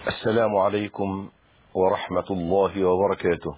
السلام عليكم ورحمة الله وبركاته.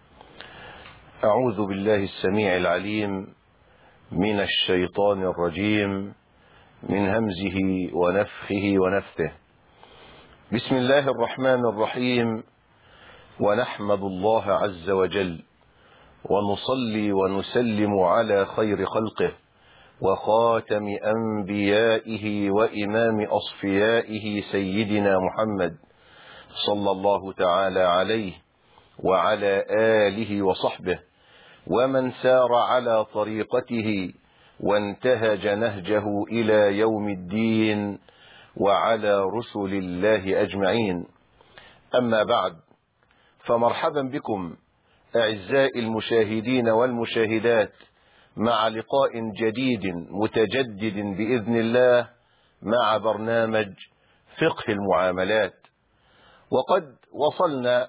أعوذ بالله السميع العليم من الشيطان الرجيم من همزه ونفخه ونفثه. بسم الله الرحمن الرحيم، ونحمد الله عز وجل ونصلي ونسلم على خير خلقه وخاتم أنبيائه وإمام أصفيائه سيدنا محمد صلى الله تعالى عليه وعلى آله وصحبه ومن سار على طريقته وانتهج نهجه إلى يوم الدين وعلى رسل الله أجمعين. أما بعد، فمرحبا بكم أعزائي المشاهدين والمشاهدات مع لقاء جديد متجدد بإذن الله مع برنامج فقه المعاملات. وقد وصلنا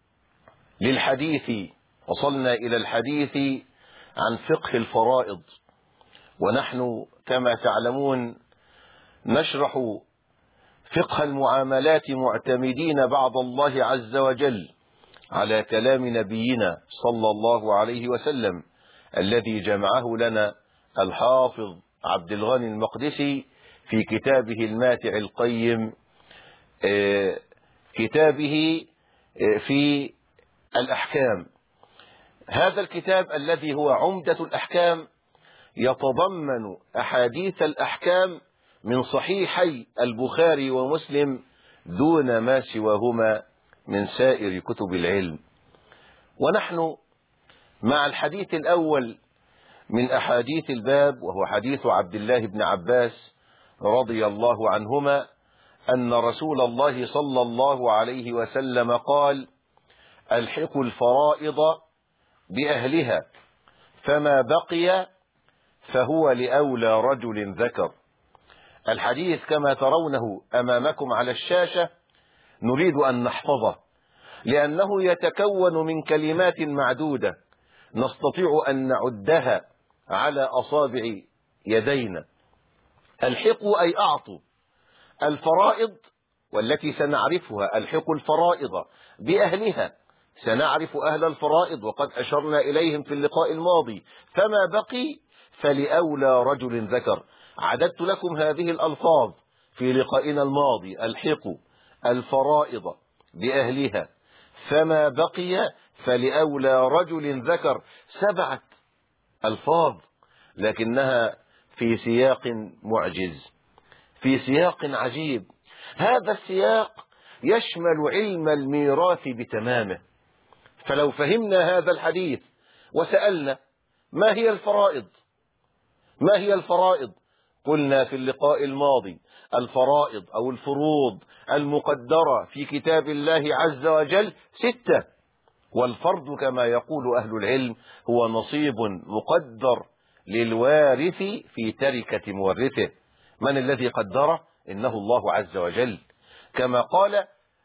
إلى الحديث عن فقه الفرائض، ونحن كما تعلمون نشرح فقه المعاملات معتمدين بعض الله عز وجل على كلام نبينا صلى الله عليه وسلم الذي جمعه لنا الحافظ عبد الغني المقدسي في كتابه الماتع القيم، كتابه في الأحكام. هذا الكتاب الذي هو عمدة الأحكام يتضمن أحاديث الأحكام من صحيحي البخاري ومسلم دون ما سواهما من سائر كتب العلم. ونحن مع الحديث الأول من أحاديث الباب، وهو حديث عبد الله بن عباس رضي الله عنهما أن رسول الله صلى الله عليه وسلم قال: ألحقوا الفرائض بأهلها فما بقي فهو لأولى رجل ذكر. الحديث كما ترونه أمامكم على الشاشة نريد أن نحفظه، لأنه يتكون من كلمات معدودة نستطيع أن نعدها على أصابع يدينا. ألحقوا أي أعطوا الفرائض، والتي سنعرفها ألحقوا الفرائض بأهلها، سنعرف أهل الفرائض وقد أشرنا إليهم في اللقاء الماضي. فما بقي فلأولى رجل ذكر. عددت لكم هذه الألفاظ في لقائنا الماضي: ألحقوا الفرائض بأهلها فما بقي فلأولى رجل ذكر. 7 ألفاظ، لكنها في سياق معجز، في سياق عجيب. هذا السياق يشمل علم الميراث بتمامه. فلو فهمنا هذا الحديث وسألنا ما هي الفرائض، ما هي الفرائض، قلنا في اللقاء الماضي: الفرائض أو الفروض المقدرة في كتاب الله عز وجل 6، والفرض كما يقول أهل العلم هو نصيب مقدر للوارث في تركة مورثه. من الذي قدره؟ إنه الله عز وجل، كما قال: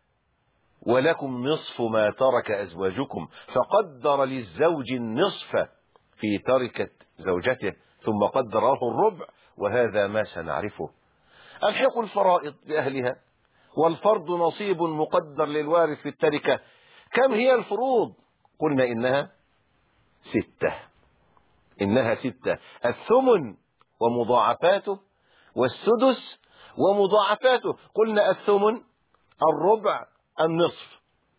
ولكم نصف ما ترك أزواجكم، فقدر للزوج النصف في تركة زوجته، ثم قدر له الربع، وهذا ما سنعرفه. ألحقوا الفرائض بأهلها، والفرض نصيب مقدر للوارث في التركة. كم هي الفروض؟ قلنا إنها 6. إنها 6: الثمن ومضاعفاته، والسدس ومضاعفاته. قلنا الثمن الربع النصف،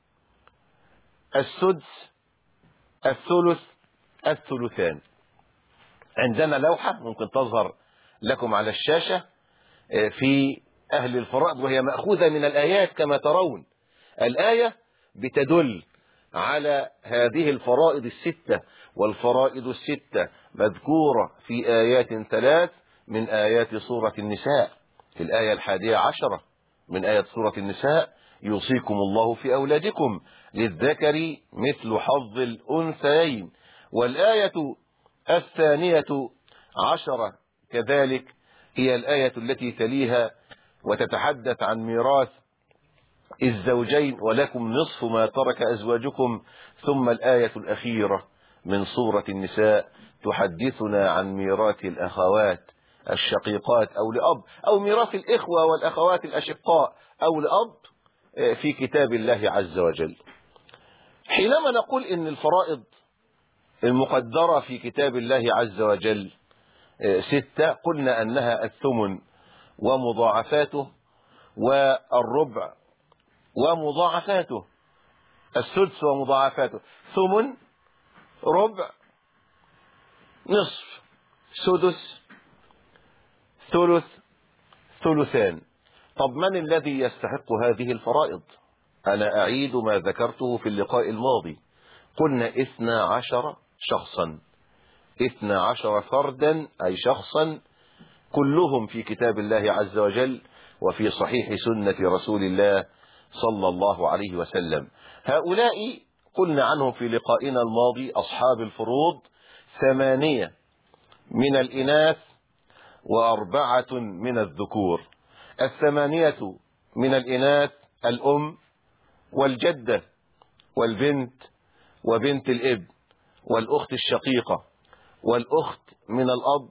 السدس الثلث الثلثان. عندنا لوحة ممكن تظهر لكم على الشاشة في أهل الفرائض، وهي مأخوذة من الآيات كما ترون. الآية بتدل على هذه الفرائض 6، والفرائض 6 مذكورة في آيات 3 من آيات سورة النساء. في الآية 11 من آيات سورة النساء: يوصيكم الله في أولادكم للذكر مثل حظ الأنثيين. والآية 12 كذلك هي الآية التي تليها وتتحدث عن ميراث الزوجين: ولكم نصف ما ترك أزواجكم. ثم الآية الأخيرة من سورة النساء تحدثنا عن ميراث الأخوات الشقيقات أو لأب، أو ميراث الإخوة والأخوات الأشقاء أو لأب، في كتاب الله عز وجل. حينما نقول إن الفرائض المقدرة في كتاب الله عز وجل 6، قلنا أنها الثمن ومضاعفاته، والربع ومضاعفاته، السدس ومضاعفاته، ثمن، ربع، نصف، سدس، ثلث، ثلثان. طب من الذي يستحق هذه الفرائض؟ أنا أعيد ما ذكرته في اللقاء الماضي، قلنا 12 شخصا، 12 فردا، أي شخصا، كلهم في كتاب الله عز وجل وفي صحيح سنة رسول الله صلى الله عليه وسلم. هؤلاء قلنا عنهم في لقائنا الماضي أصحاب الفروض 8 من الإناث و4 من الذكور. 8 من الإناث الأم والجدة والبنت وبنت الابن والأخت الشقيقة والأخت من الأب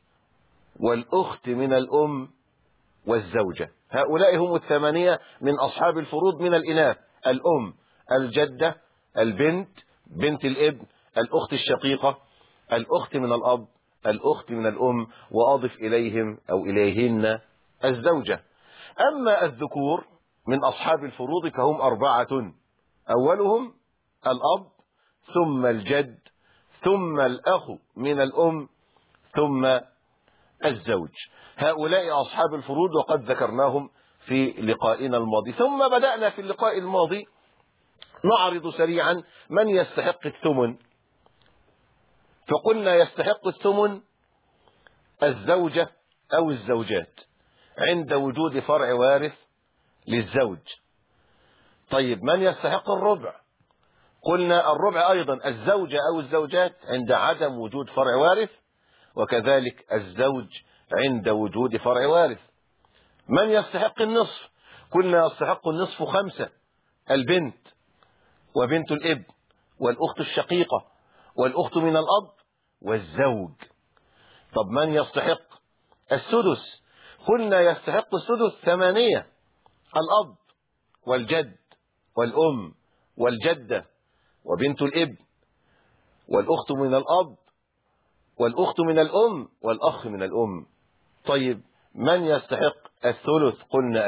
والأخت من الأم والزوجة. هؤلاء هم 8 من أصحاب الفروض من الإناث: الأم، الجدة، البنت، بنت الابن، الأخت الشقيقة، الأخت من الأب، الأخت من الأم، وأضف إليهم أو إليهن الزوجة. أما الذكور من أصحاب الفروض فهم 4: أولهم الأب، ثم الجد، ثم الأخ من الأم، ثم الزوج. هؤلاء أصحاب الفروض وقد ذكرناهم في لقائنا الماضي. ثم بدأنا في اللقاء الماضي نعرض سريعا من يستحق الثمن، فقلنا يستحق الثمن الزوجة أو الزوجات عند وجود فرع وارث للزوج. طيب من يستحق الربع؟ قلنا الربع أيضا الزوجة أو الزوجات عند عدم وجود فرع وارث، وكذلك الزوج عند وجود فرع وارث. من يستحق النصف؟ قلنا يستحق النصف 5: البنت وبنت الابن والأخت الشقيقة والأخت من الأب والزوج. طب من يستحق السدس؟ قلنا يستحق السدس 8: الأب والجد والأم والجدة وبنت الابن والأخت من الأب والأخت من الأم والأخ من الأم. طيب من يستحق الثلث؟ قلنا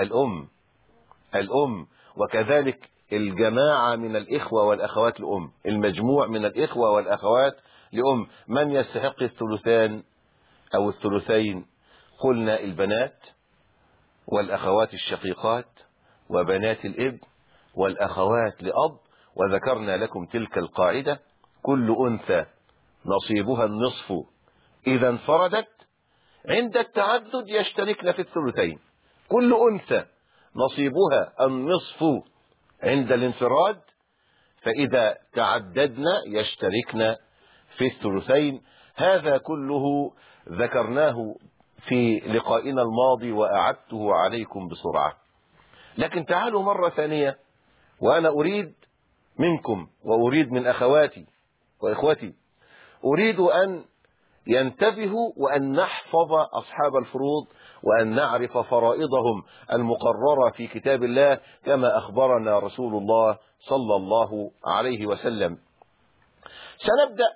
الأم، وكذلك الجماعة من الإخوة والأخوات لأم، المجموع من الإخوة والأخوات لأم. من يستحق الثلثان أو الثلثين؟ قلنا البنات والأخوات الشقيقات وبنات الابن والأخوات لأب. وذكرنا لكم تلك القاعدة: كل أنثى نصيبها النصف إذا انفردت، عند التعدد يشتركن في الثلثين. كل أنثى نصيبها النصف عند الانفراد، فإذا تعددنا يشتركن في الثلثين. هذا كله ذكرناه في لقائنا الماضي وأعدته عليكم بسرعة. لكن تعالوا مرة ثانية، وأنا أريد منكم وأريد من أخواتي وإخوتي، أريد أن ينتبهوا وأن نحفظ أصحاب الفروض وأن نعرف فرائضهم المقررة في كتاب الله كما أخبرنا رسول الله صلى الله عليه وسلم. سنبدأ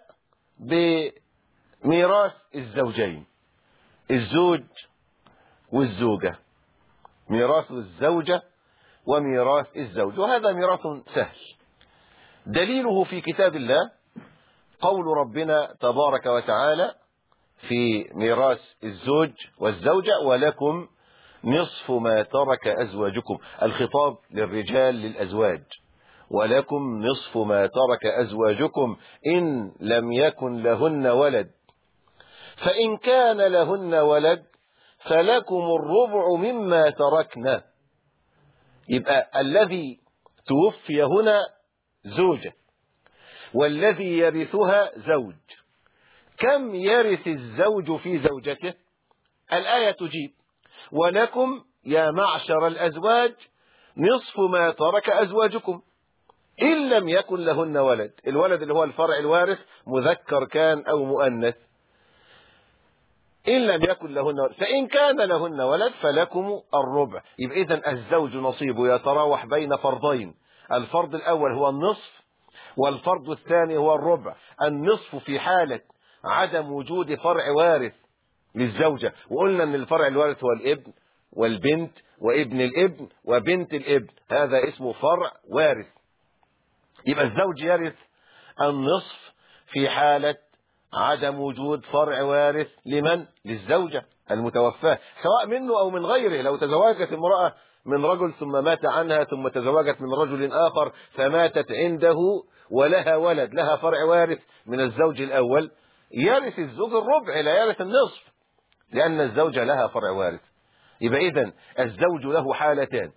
بميراث الزوجين، الزوج والزوجة، ميراث الزوجة وميراث الزوج، وهذا ميراث سهل. دليله في كتاب الله قول ربنا تبارك وتعالى في ميراث الزوج والزوجة: ولكم نصف ما ترك أزواجكم. الخطاب للرجال للأزواج: ولكم نصف ما ترك أزواجكم إن لم يكن لهن ولد، فإن كان لهن ولد فلكم الربع مما تركنا. يبقى الذي توفي هنا زوجة والذي يرثها زوج. كم يرث الزوج في زوجته؟ الآية تجيب: ولكم يا معشر الأزواج نصف ما ترك أزواجكم إن لم يكن لهن ولد. الولد اللي هو الفرع الوارث، مذكر كان أو مؤنث. إن لم يكن لهن ولد، فإن كان لهن ولد فلكم الربع. يبقى إذن الزوج نصيبه يتراوح بين فرضين، الفرض الأول هو النصف والفرض الثاني هو الربع. النصف في حالة عدم وجود فرع وارث للزوجة، وقلنا أن الفرع الوارث هو الابن والبنت وابن الابن وبنت الابن، هذا اسمه فرع وارث. يبقى الزوج يرث النصف في حالة عدم وجود فرع وارث لمن؟ للزوجة المتوفاة، سواء منه أو من غيره. لو تزوجت امرأة من رجل ثم مات عنها ثم تزوجت من رجل آخر فماتت عنده ولها ولد، لها فرع وارث من الزوج الأول، يرث الزوج الربع لا يرث النصف، لأن الزوجة لها فرع وارث. يبقى إذن الزوج له حالتان،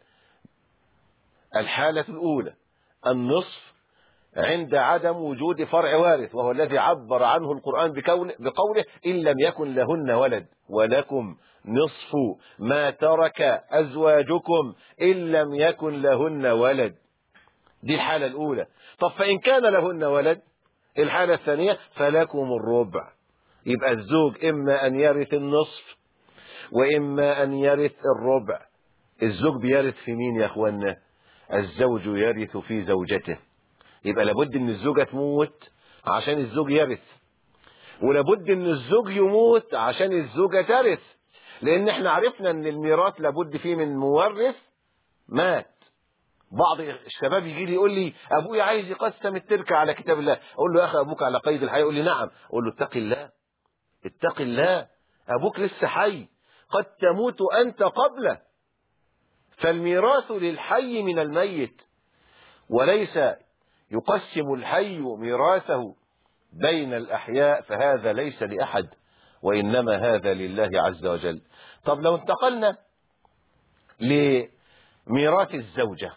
الحالة الأولى النصف عند عدم وجود فرع وارث، وهو الذي عبر عنه القرآن بقوله إن لم يكن لهن ولد ولكم نصف ما ترك أزواجكم إن لم يكن لهن ولد. دي الحالة الأولى. طب فإن كان لهن ولد، الحالة الثانية فلكم الربع. يبقى الزوج إما أن يرث النصف وإما أن يرث الربع. الزوج بيرث في مين يا أخوانا؟ الزوج يرث في زوجته. يبقى لابد ان الزوجة تموت عشان الزوج يرث، ولابد ان الزوج يموت عشان الزوجة ترث، لان احنا عرفنا ان الميراث لابد فيه من مورث مات. بعض الشباب يجي لي يقول لي ابويا عايز يقسم التركة على كتاب الله، اقول له يا اخي ابوك على قيد الحياة، يقول لي نعم، اقول له اتق الله اتق الله، ابوك لسه حي، قد تموت انت قبله، فالميراث للحي من الميت، وليس يقسم الحي ميراثه بين الأحياء، فهذا ليس لأحد وإنما هذا لله عز وجل. طب لو انتقلنا لميراث الزوجة،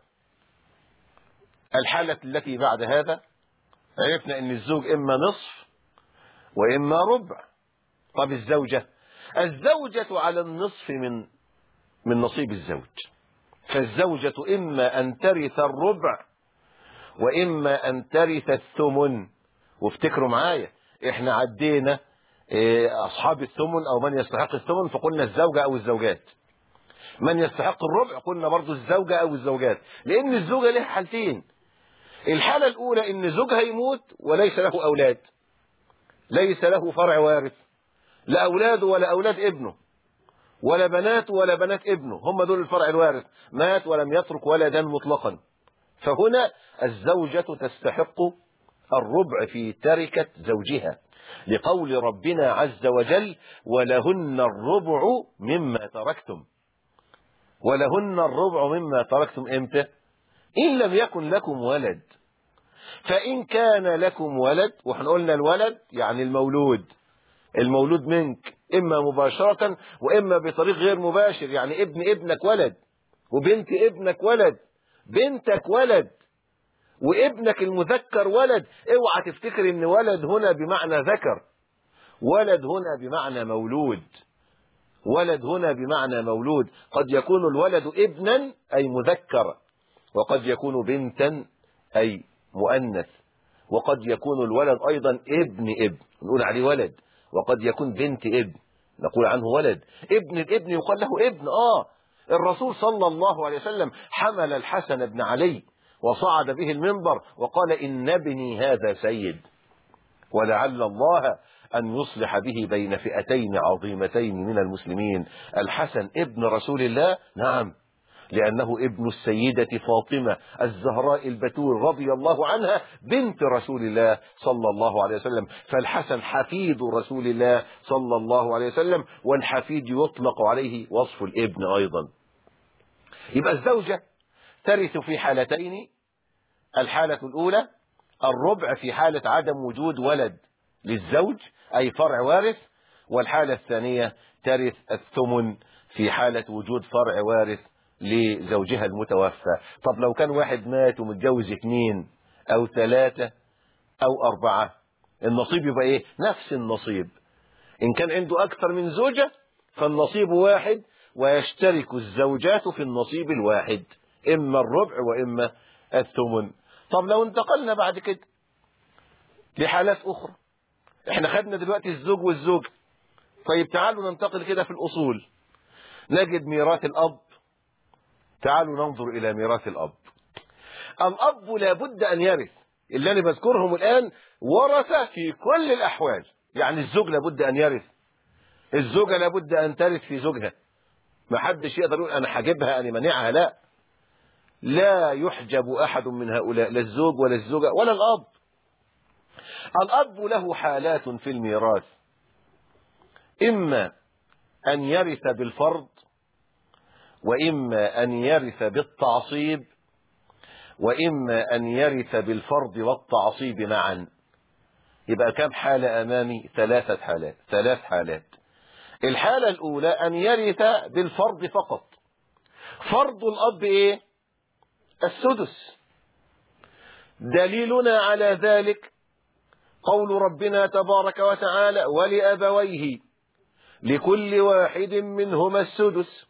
الحالة التي بعد هذا، عرفنا أن الزوج إما نصف وإما ربع. طب الزوجة على النصف من نصيب الزوج، فالزوجة إما أن ترث الربع وإما أن ترث الثمن. وافتكروا معايا احنا عدينا أصحاب الثمن أو من يستحق الثمن، فقلنا الزوجة أو الزوجات. من يستحق الربع قلنا برضو الزوجة أو الزوجات، لأن الزوجة له حالتين. الحالة الأولى إن زوجها يموت وليس له أولاد، ليس له فرع وارث، لا أولاده ولا أولاد ابنه ولا بنات ولا بنات ابنه، هم دول الفرع الوارث، مات ولم يترك ولدا مطلقا. فهنا الزوجة تستحق الربع في تركة زوجها، لقول ربنا عز وجل ولهن الربع مما تركتم. ولهن الربع مما تركتم امتى؟ إن لم يكن لكم ولد. فإن كان لكم ولد، وإحنا قلنا الولد يعني المولود منك، إما مباشرة وإما بطريق غير مباشر، يعني ابن ابنك ولد وبنت ابنك ولد، بنتك ولد وابنك المذكر ولد. اوعى تفتكر ان ولد هنا بمعنى ذكر، ولد هنا بمعنى مولود، ولد هنا بمعنى مولود. قد يكون الولد ابنا أي مذكر، وقد يكون بنتا أي مؤنث، وقد يكون الولد أيضا ابن نقول عليه ولد، وقد يكون بنت ابن نقول عنه ولد. ابن الابن يقال له ابن. الرسول صلى الله عليه وسلم حمل الحسن بن علي وصعد به المنبر وقال إن ابني هذا سيد، ولعل الله أن يصلح به بين فئتين عظيمتين من المسلمين. الحسن ابن رسول الله، نعم، لأنه ابن السيدة فاطمة الزهراء البتول رضي الله عنها بنت رسول الله صلى الله عليه وسلم، فالحسن حفيد رسول الله صلى الله عليه وسلم، والحفيد يطلق عليه وصف الابن أيضا. يبقى الزوجة ترث في حالتين، الحالة الأولى الربع في حالة عدم وجود ولد للزوج أي فرع وارث، والحالة الثانية ترث الثمن في حالة وجود فرع وارث لزوجها المتوفى. طب لو كان واحد مات ومتجوز 2 أو 3 أو 4، النصيب يبقى إيه؟ نفس النصيب. إن كان عنده أكثر من زوجة فالنصيب واحد، ويشترك الزوجات في النصيب الواحد، إما الربع وإما الثمن. طب لو انتقلنا بعد كده لحالات أخرى، احنا خدنا دلوقتي الزوج والزوجة، طيب تعالوا ننتقل كده في الأصول، نجد ميراث الأب. تعالوا ننظر إلى ميراث الأب. الأب لابد أن يرث، اللي أنا بذكرهم الآن ورث في كل الأحوال. يعني الزوج لابد أن يرث، الزوجة لابد أن ترث في زوجها، ما حدش يقدر يقول أنا حاجبها أنا منعها، لا، لا يحجب أحد من هؤلاء، لا الزوج ولا الزوجة ولا الأب. الأب له حالات في الميراث، إما أن يرث بالفرض، وإما أن يرث بالتعصيب، وإما أن يرث بالفرض والتعصيب معا. يبقى كم حالة أمامي؟ ثلاث حالات. الحالة الأولى أن يرث بالفرض فقط. فرض الأب إيه؟ السدس. دليلنا على ذلك قول ربنا تبارك وتعالى: ولأبويه لكل واحد منهما السدس.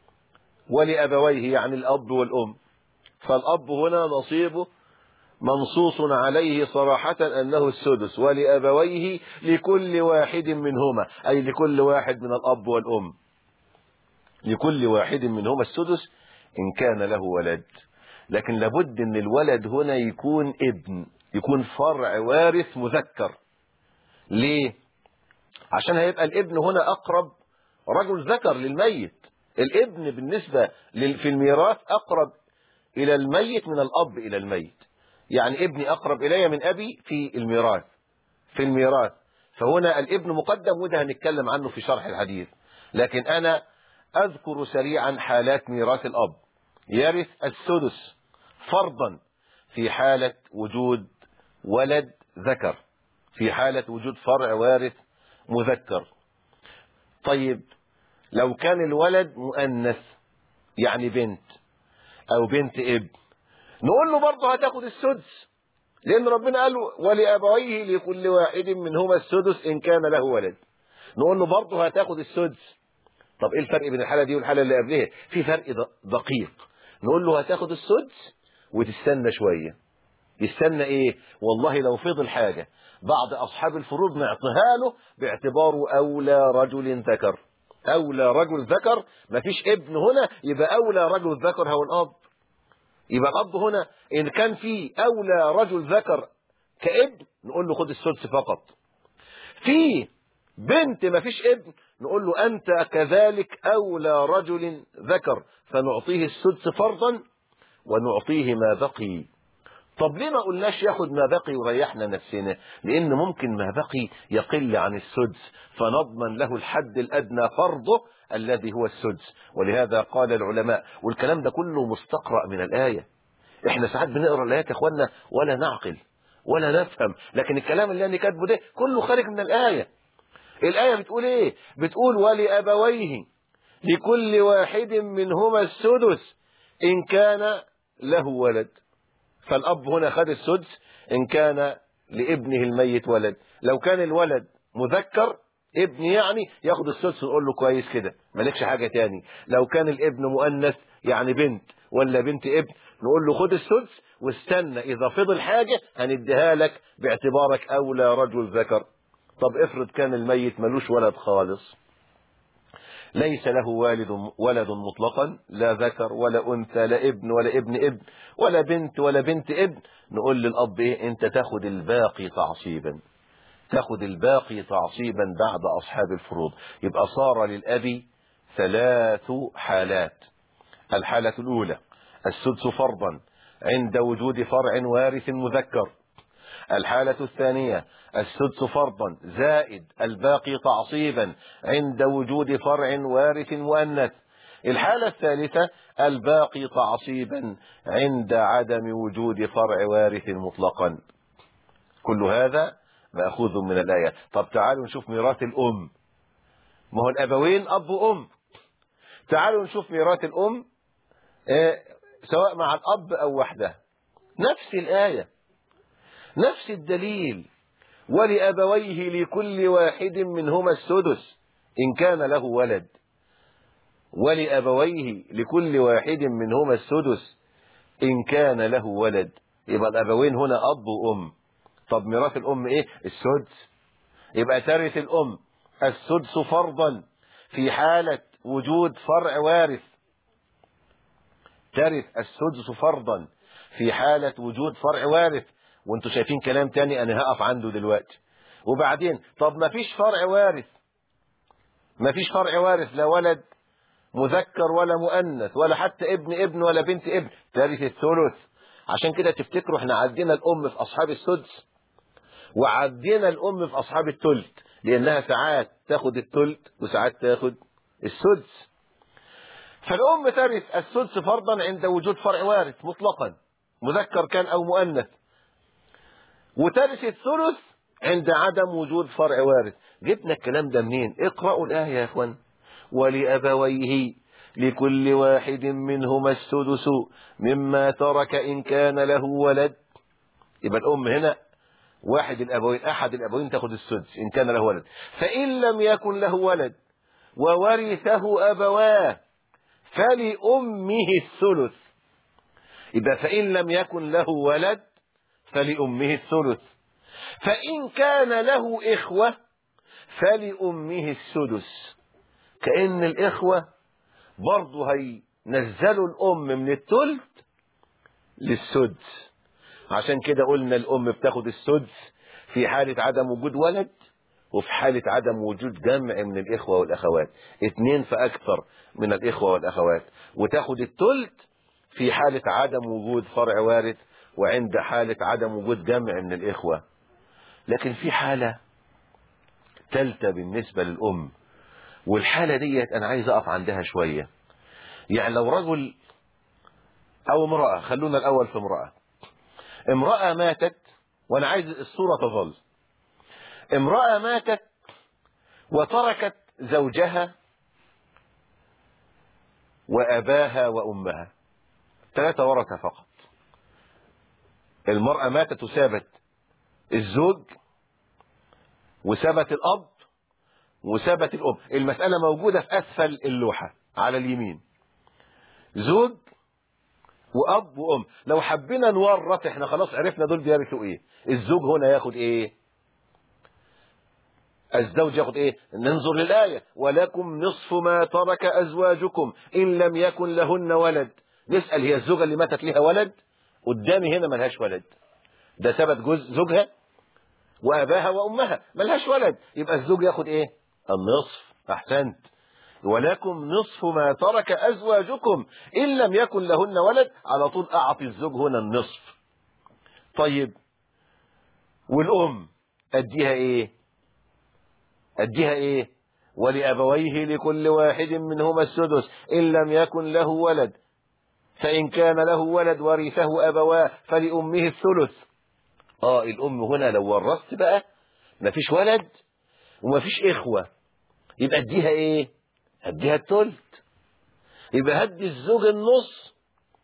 ولأبويه يعني الأب والأم، فالأب هنا نصيبه منصوص عليه صراحة أنه السدس. ولأبويه لكل واحد منهما، أي لكل واحد من الأب والأم، لكل واحد منهما السدس إن كان له ولد. لكن لابد أن الولد هنا يكون ابن، يكون فرع وارث مذكر. ليه؟ عشان هيبقى الابن هنا أقرب رجل ذكر للميت. الابن بالنسبة في الميراث أقرب إلى الميت من الأب إلى الميت. يعني ابني أقرب إلي من أبي في الميراث. فهنا الابن مقدم، وده هنتكلم عنه في شرح الحديث. لكن أنا أذكر سريعا حالات ميراث الأب. يرث السدس فرضا في حالة وجود ولد ذكر، في حالة وجود فرع وارث مذكر. طيب لو كان الولد مؤنث، يعني بنت أو بنت ابن، نقول له برضه هتاخد السدس، لأن ربنا قال ولأبويه لكل واحد منهما السدس إن كان له ولد. نقول له برضه هتاخد السدس. طب إيه الفرق بين الحالة دي والحالة اللي قبلها؟ في فرق دقيق. نقول له هتاخد السدس وتستنى شوية. يستنى إيه؟ والله لو فضل حاجة بعض أصحاب الفروض نعطيها له باعتباره أولى رجل ذكر. أولى رجل ذكر، مفيش ابن هنا، يبقى أولى رجل ذكر هو الأب. يبقى الأب هنا إن كان في أولى رجل ذكر كابن نقول له خد السدس فقط. في بنت ما فيش ابن نقول له أنت كذلك أولى رجل ذكر، فنعطيه السدس فرضا ونعطيه ما بقي. طب ليه ما قلناش ياخد ما بقي وريحنا نفسنا؟ لأن ممكن ما بقي يقل عن السدس، فنضمن له الحد الأدنى فرضه الذي هو السدس. ولهذا قال العلماء، والكلام ده كله مستقرأ من الآية. احنا ساعات بنقرأ الآيات يا اخوانا ولا نعقل ولا نفهم، لكن الكلام اللي انا كاتبه ده كله خارج من الآية. الآية بتقول ايه؟ بتقول ولأبويه لكل واحد منهما السدس إن كان له ولد. فالأب هنا خد السدس إن كان لابنه الميت ولد. لو كان الولد مذكر ابن يعني ياخد السدس، نقول له كويس كده مالكش حاجة تاني. لو كان الابن مؤنث يعني بنت ولا بنت ابن نقول له خد السدس واستنى إذا فضل حاجة هنديها لك باعتبارك أولى رجل ذكر. طب افرض كان الميت ملوش ولد خالص، ليس له ولد مطلقا، لا ذكر ولا أنثى، لا ابن ولا ابن ابن ولا بنت ولا بنت ابن، نقول للأب إيه؟ أنت تاخد الباقي تعصيبا، تاخد الباقي تعصيبا بعد أصحاب الفروض. يبقى صار للأب ثلاث حالات. الحالة الأولى السدس فرضا عند وجود فرع وارث مذكر. الحالة الثانية السدس فرضا زائد الباقي تعصيبا عند وجود فرع وارث مؤنث. الحالة الثالثة الباقي تعصيبا عند عدم وجود فرع وارث مطلقا. كل هذا مأخوذ من الآية. طب تعالوا نشوف ميراث الأم. ما هو الأبوين أب وأم. تعالوا نشوف ميراث الأم سواء مع الأب أو وحده. نفس الآية، نفس الدليل. ولأبويه لكل واحد منهما السدس إن كان له ولد. ولأبويه لكل واحد منهما السدس إن كان له ولد. يبقى الأبوين هنا أب وأم. طب ميراث الأم إيه؟ السدس. يبقى ترث الأم السدس فرضا في حالة وجود فرع وارث. ترث السدس فرضا في حالة وجود فرع وارث. وانتوا شايفين كلام تاني انا هقف عنده دلوقتي. وبعدين طب ما فيش فرع وارث، ما فيش فرع وارث، لا ولد مذكر ولا مؤنث ولا حتى ابن ولا بنت ابن، ترث الثلث. عشان كده تفتكروا احنا عدينا الام في اصحاب السدس وعدينا الام في اصحاب الثلث، لانها ساعات تاخد الثلث وساعات تاخد السدس. فالام ترث السدس فرضا عند وجود فرع وارث مطلقا مذكر كان او مؤنث، وترث الثلث عند عدم وجود فرع وارث. جبنا الكلام ده منين؟ اقرأوا الآية يا اخوان. ولأبويه لكل واحد منهما السدس مما ترك إن كان له ولد. يبقى الأم هنا واحد الأبوين، أحد الأبوين تأخذ السدس إن كان له ولد. فإن لم يكن له ولد وورثه أبواه فلأمه الثلث. يبقى فإن لم يكن له ولد فلأمه الثلث. فإن كان له إخوة فلأمه السدس. كأن الإخوة برضه هينزلوا الأم من الثلث للسدس. عشان كده قلنا الأم بتاخد السدس في حالة عدم وجود ولد وفي حالة عدم وجود جمع من الإخوة والأخوات، 2 فأكثر من الإخوة والأخوات، وتاخد الثلث في حالة عدم وجود فرع وارث وعند حالة عدم وجود جمع من الإخوة. لكن في حالة ثالثة بالنسبة للأم، والحالة ديت أنا عايز أقف عندها شوية. يعني لو رجل أو امرأة، خلونا الأول في امرأة ماتت، وأنا عايز الصورة تظل. امرأة ماتت وتركت زوجها وأباها وأمها، 3 ورثة فقط. المرأة ماتت وسابت الزوج وسابت الأب وسابت الأم. المسألة موجودة في أسفل اللوحة على اليمين، زوج وأب وأم. لو حبينا نورث احنا خلاص عرفنا دول بيرثوا ايه. الزوج هنا ياخد ايه؟ الزوج ياخد ايه؟ ننظر للآية: ولكم نصف ما ترك أزواجكم إن لم يكن لهن ولد. نسأل هي الزوجة اللي ماتت لها ولد؟ قدامي هنا ملهاش ولد، ده ثبت زوجها وأباها وأمها ملهاش ولد، يبقى الزوج ياخد ايه؟ النصف. أحسنت. ولكم نصف ما ترك أزواجكم إن لم يكن لهن ولد، على طول أعطي الزوج هنا النصف. طيب والأم أديها إيه؟ أديها إيه؟ ولأبويه لكل واحد منهما السدس إن لم يكن له ولد، فإن كان له ولد ورثه أبواه فلأمه الثلث. الأم هنا لو ورثت بقى مفيش ولد ومفيش إخوة، يبقى أديها إيه؟ أديها الثلث. يبقى هدي الزوج النص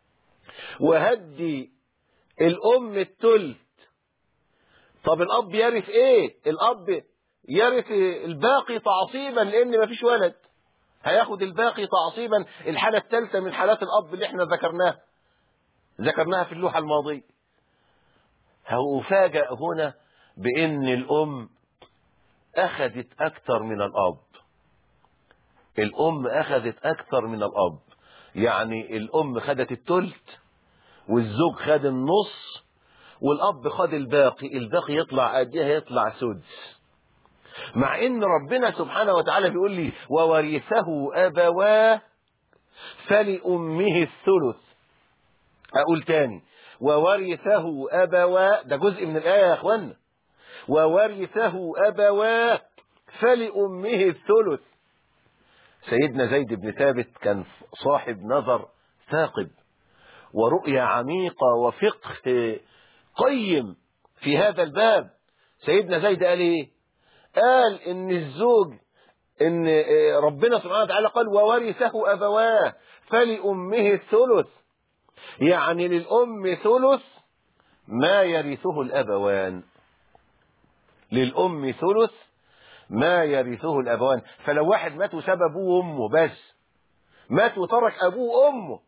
وهدي الأم الثلث. طب الأب يرث إيه؟ الأب يرث الباقي تعصيبا لأن مفيش ولد، هياخد الباقي تعصيبا. الحالة الثالثة من حالات الأب اللي احنا ذكرناها في اللوحة الماضية. هأفاجأ هنا بأن الأم أخذت أكثر من الأب. الأم أخذت أكثر من الأب، يعني الأم خدت الثلث والزوج خد النص والأب خد الباقي يطلع قديها؟ يطلع سدس. مع ان ربنا سبحانه وتعالى بيقول لي وورثه أبواه فلأمه الثلث. أقول تاني: وورثه أبواه، ده جزء من الآية يا أخوانا. وورثه أبواه فلأمه الثلث. سيدنا زيد بن ثابت كان صاحب نظر ثاقب ورؤية عميقة وفقه قيم في هذا الباب. سيدنا زيد قال ايه؟ قال ان الزوج، ان ربنا سبحانه وتعالى قال وورثه أبواه فلأمه الثلث، يعني للأم ثلث ما يرثه الأبوان. للأم ثلث ما يرثه الأبوان. فلو واحد مات وساب أبوه وأمه، بس مات وترك أبوه وأمه،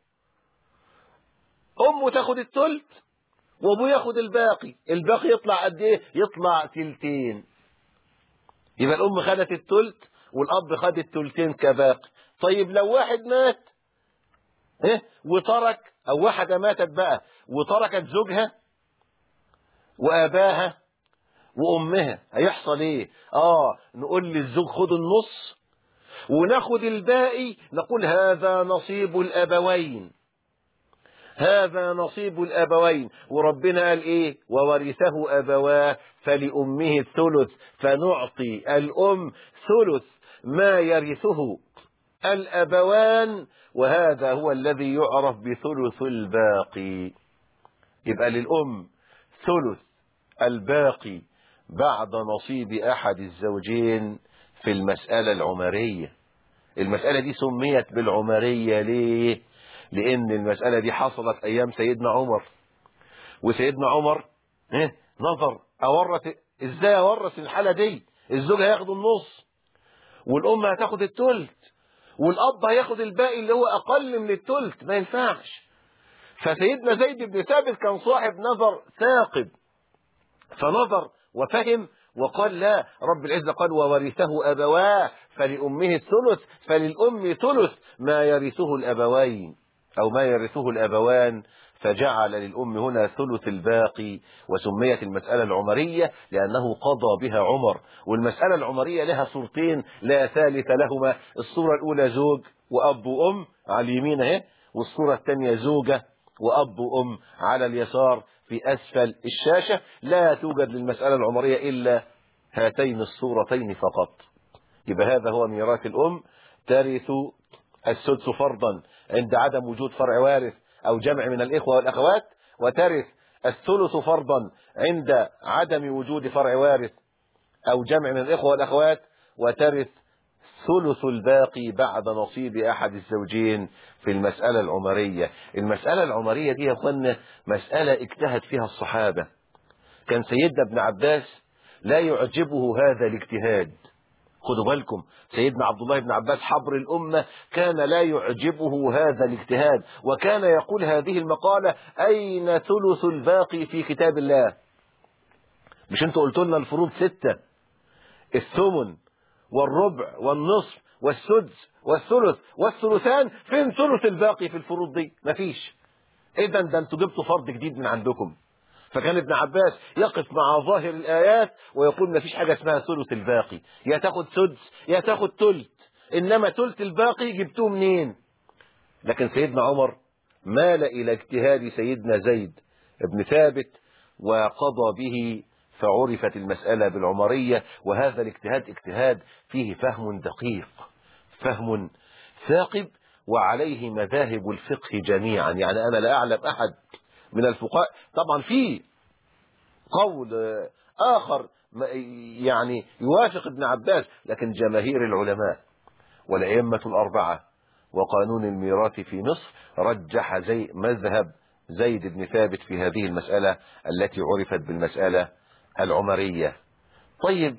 أمه تاخد الثلث وأبوه ياخد الباقي. الباقي يطلع قد إيه؟ يطلع 2/3. يبقى الأم خدت التلت والأب خد التلتين كباقي. طيب لو واحد مات وترك، أو واحدة ماتت بقى وتركت زوجها وآباها وأمها، هيحصل إيه؟ نقول للزوج خد النص وناخد الباقي، نقول هذا نصيب الأبوين، هذا نصيب الأبوين. وربنا قال إيه؟ وورثه أبواه فلأمه الثلث، فنعطي الأم ثلث ما يرثه الأبوان، وهذا هو الذي يعرف بثلث الباقي. يبقى للأم ثلث الباقي بعد نصيب أحد الزوجين في المسألة العمرية. المسألة دي سميت بالعمرية ليه؟ لأن المسألة دي حصلت أيام سيدنا عمر، وسيدنا عمر نظر إزاي أورث الحالة دي؟ الزوج هياخد النص والأم هتاخد التلت والأب هياخد الباقي اللي هو أقل من التلت، ما ينفعش. فسيدنا زيد بن ثابت كان صاحب نظر ثاقب، فنظر وفهم وقال لا، رب العزة قال وورثه أبواه فلأمه الثلث، فللأم ثلث ما يرثه الأبوين أو ما يرثه الأبوان، فجعل للأم هنا ثلث الباقي. وسميت المسألة العمرية لأنه قضى بها عمر. والمسألة العمرية لها صورتين لا ثالث لهما، الصورة الأولى زوج وأب وأم على اليمين اهي، والصورة الثانية زوجة وأب وأم على اليسار في أسفل الشاشة. لا توجد للمسألة العمرية إلا هاتين الصورتين فقط. يبقى هذا هو ميراث الأم، ترث السدس فرضا عند عدم وجود فرع وارث أو جمع من الإخوة والأخوات، وترث الثلث فرضا عند عدم وجود فرع وارث أو جمع من الإخوة والأخوات، وترث ثلث الباقي بعد نصيب أحد الزوجين في المسألة العمرية. المسألة العمرية دي يا أخوانا مسألة اجتهد فيها الصحابة. كان سيدنا ابن عباس لا يعجبه هذا الاجتهاد. خدوا بالكم، سيدنا عبد الله بن عباس حبر الأمة كان لا يعجبه هذا الاجتهاد، وكان يقول هذه المقالة: أين ثلث الباقي في كتاب الله؟ مش انتوا قلتوا لنا الفروض 6، الثمن والربع والنصف والسدس والثلث والثلثان، فين ثلث الباقي في الفروض دي؟ مفيش. اذا ده انتوا جبتوا فرض جديد من عندكم. فكان ابن عباس يقف مع ظاهر الآيات ويقول مفيش حاجة اسمها ثلث الباقي، يا تاخد سدس يا تاخد تلت، انما تلت الباقي جبتوه منين؟ لكن سيدنا عمر مال الى اجتهاد سيدنا زيد ابن ثابت وقضى به، فعرفت المسألة بالعمرية. وهذا الاجتهاد اجتهاد فيه فهم دقيق، فهم ثاقب، وعليه مذاهب الفقه جميعا. يعني أنا لا أعلم أحد من الفقهاء، طبعا في قول آخر يعني يوافق ابن عباس، لكن جماهير العلماء والأئمة الأربعة وقانون الميراث في مصر رجح مذهب زيد بن ثابت في هذه المسألة التي عرفت بالمسألة العمرية. طيب،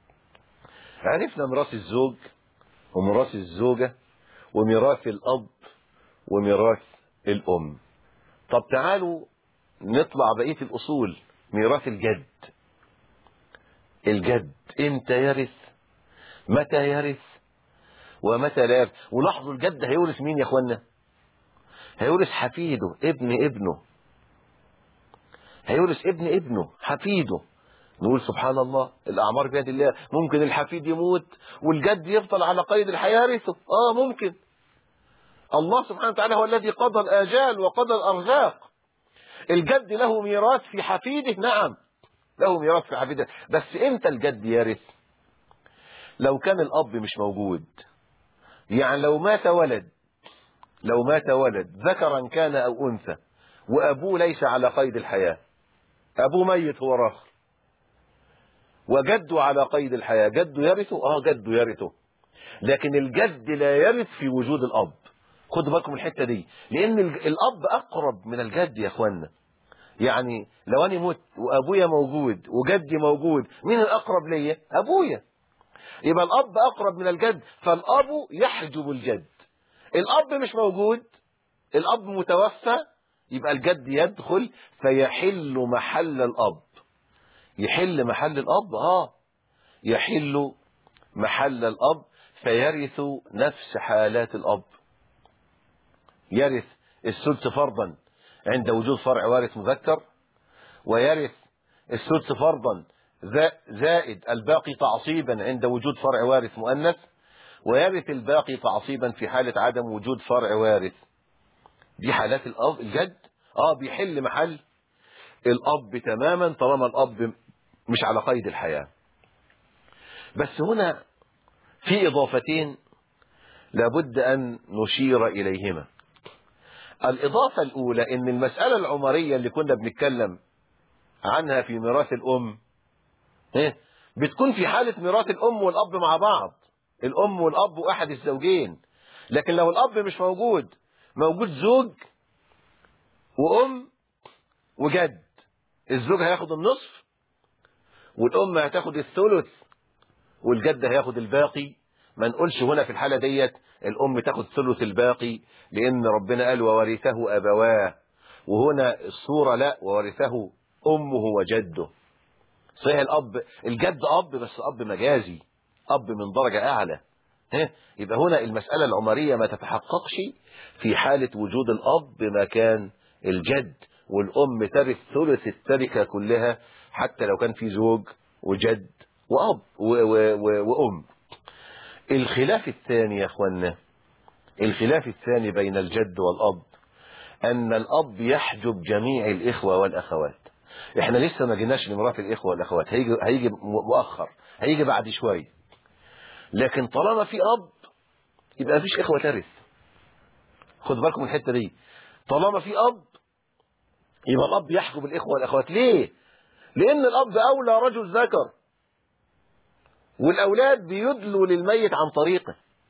عرفنا ميراث الزوج وميراث الزوجة وميراث الأب وميراث الأم. طب تعالوا نطلع بقية الأصول. ميراث الجد. الجد امتى يرث، متى يرث، ومتى لا يرث. ولاحظوا الجد هيورث مين يا اخوانا؟ هيورث حفيده، ابن ابنه، هيورث ابن ابنه، حفيده. نقول سبحان الله، الأعمار بيد الله. ممكن الحفيد يموت والجد يفضل على قيد الحياة يرثه. ممكن. الله سبحانه وتعالى هو الذي قضى الآجال وقضى الأرزاق. الجد له ميراث في حفيده، نعم له ميراث في حفيده. بس امتى الجد يرث؟ لو كان الأب مش موجود. يعني لو مات ولد ذكرا كان أو أنثى وأبوه ليس على قيد الحياة، أبوه ميت هو راخر، وجده على قيد الحياة، جده يرثه؟ جده يرثه. لكن الجد لا يرث في وجود الأب. خدوا بالكم الحتة دي، لأن الأب أقرب من الجد يا أخوانا. يعني لو أنا مت وأبويا موجود وجدي موجود، مين الأقرب ليا؟ أبويا. يبقى الأب أقرب من الجد، فالأب يحجب الجد. الأب مش موجود، الأب متوفى، يبقى الجد يدخل فيحل محل الأب. يحل محل الأب، يحل محل الأب فيرث نفس حالات الأب. يرث الثلث فرضا عند وجود فرع وارث مذكر، ويرث الثلث فرضا زائد الباقي تعصيبا عند وجود فرع وارث مؤنث، ويرث الباقي تعصيبا في حالة عدم وجود فرع وارث. دي حالات الأب. الجد بيحل محل الأب تماما طالما الأب مش على قيد الحياة. بس هنا في إضافتين لابد أن نشير إليهما. الإضافة الأولى إن المسألة العمرية اللي كنا بنتكلم عنها في ميراث الأم بتكون في حالة ميراث الأم والأب مع بعض، الأم والأب وأحد الزوجين. لكن لو الأب مش موجود، موجود زوج وأم وجد، الزوج هياخد النصف والأم هتاخد الثلث والجد هياخد الباقي. ما نقولش هنا في الحالة ديت الأم تاخد ثلث الباقي، لأن ربنا قال وورثه أبواه، وهنا الصورة لا، وورثه أمه وجده. صحيح الجد أب، بس أب مجازي، أب من درجة أعلى. يبقى هنا المسألة العمرية ما تتحققش في حالة وجود الأب مكان الجد، والأم ترث ثلث التركة كلها حتى لو كان في زوج وجد وأب وأم. الخلاف الثاني يا أخوانا، الخلاف الثاني بين الجد والأب أن الأب يحجب جميع الإخوة والأخوات. إحنا لسه ما جيناش لميراث الإخوة والأخوات، هيجي مؤخر، هيجي بعد شوية. لكن طالما في أب يبقى مفيش إخوة ترث. خد بالكم من الحتة دي، طالما في أب يبقى الأب يحجب الإخوة والأخوات. ليه؟ لأن الأب أولى رجل ذكر، والأولاد بيدلوا للميت عن طريقه.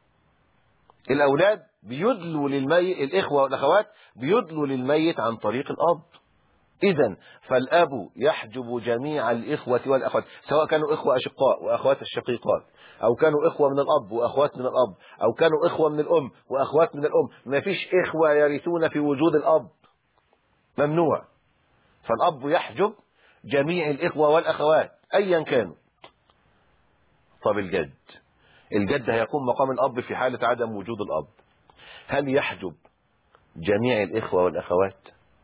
الأولاد بيدلوا للميت، الإخوة والأخوات بيدلوا للميت عن طريق الأب. إذن فالأب يحجب جميع الإخوة والأخوات، سواء كانوا إخوة أشقاء وأخوات الشقيقات، أو كانوا إخوة من الأب وأخوات من الأب، أو كانوا إخوة من الأم وأخوات من الأم. ما فيش إخوة يرثون في وجود الأب، ممنوع. فالأب يحجب جميع الإخوة والأخوات أيا كانوا. طب الجد هيقوم مقام الأب في حالة عدم وجود الأب. هل يحجب جميع الإخوة والأخوات؟